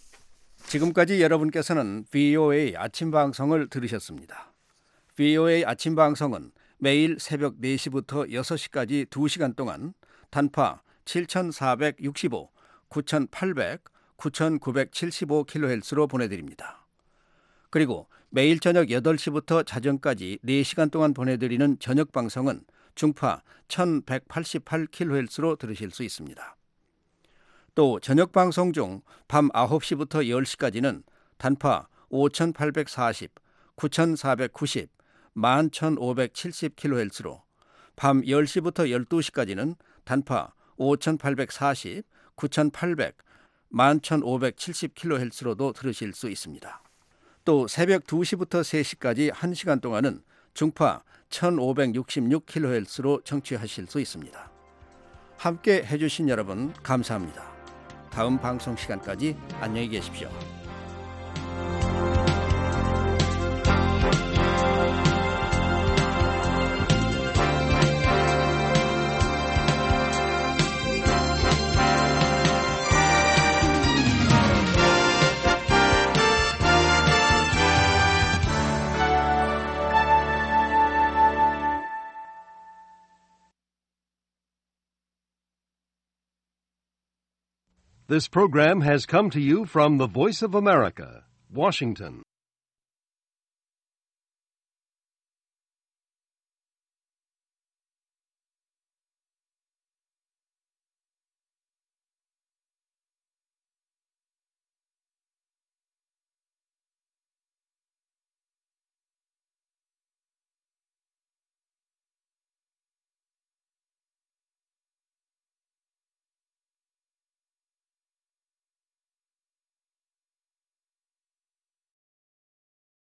지금까지 여러분께서는 브이오에이 아침 방송을 들으셨습니다. 브이오에이 아침 방송은 매일 새벽 네 시부터 여섯 시까지 두 시간 동안 단파 칠천사백육십오, 구천팔백, 구천구백칠십오 킬로헤르츠로 보내드립니다. 그리고 매일 저녁 여덟 시부터 자정까지 네 시간 동안 보내드리는 저녁 방송은 중파 천백팔십팔 킬로헤르츠로 들으실 수 있습니다. 또 저녁 방송 중 밤 아홉 시부터 열 시까지는 단파 오천팔백사십, 구천사백구십, 만 천오백칠십 킬로헤르츠로 밤 열 시부터 열두 시까지는 단파 오천팔백사십, 구천팔백, 만 천오백칠십 킬로헤르츠로도 들으실 수 있습니다. 또 새벽 두 시부터 세 시까지 한 시간 동안은 중파 천오백육십육 킬로헤르츠로 청취하실 수 있습니다. 함께 해주신 여러분 감사합니다. 다음 방송 시간까지 안녕히 계십시오. This program has come to you from the Voice of America, Washington.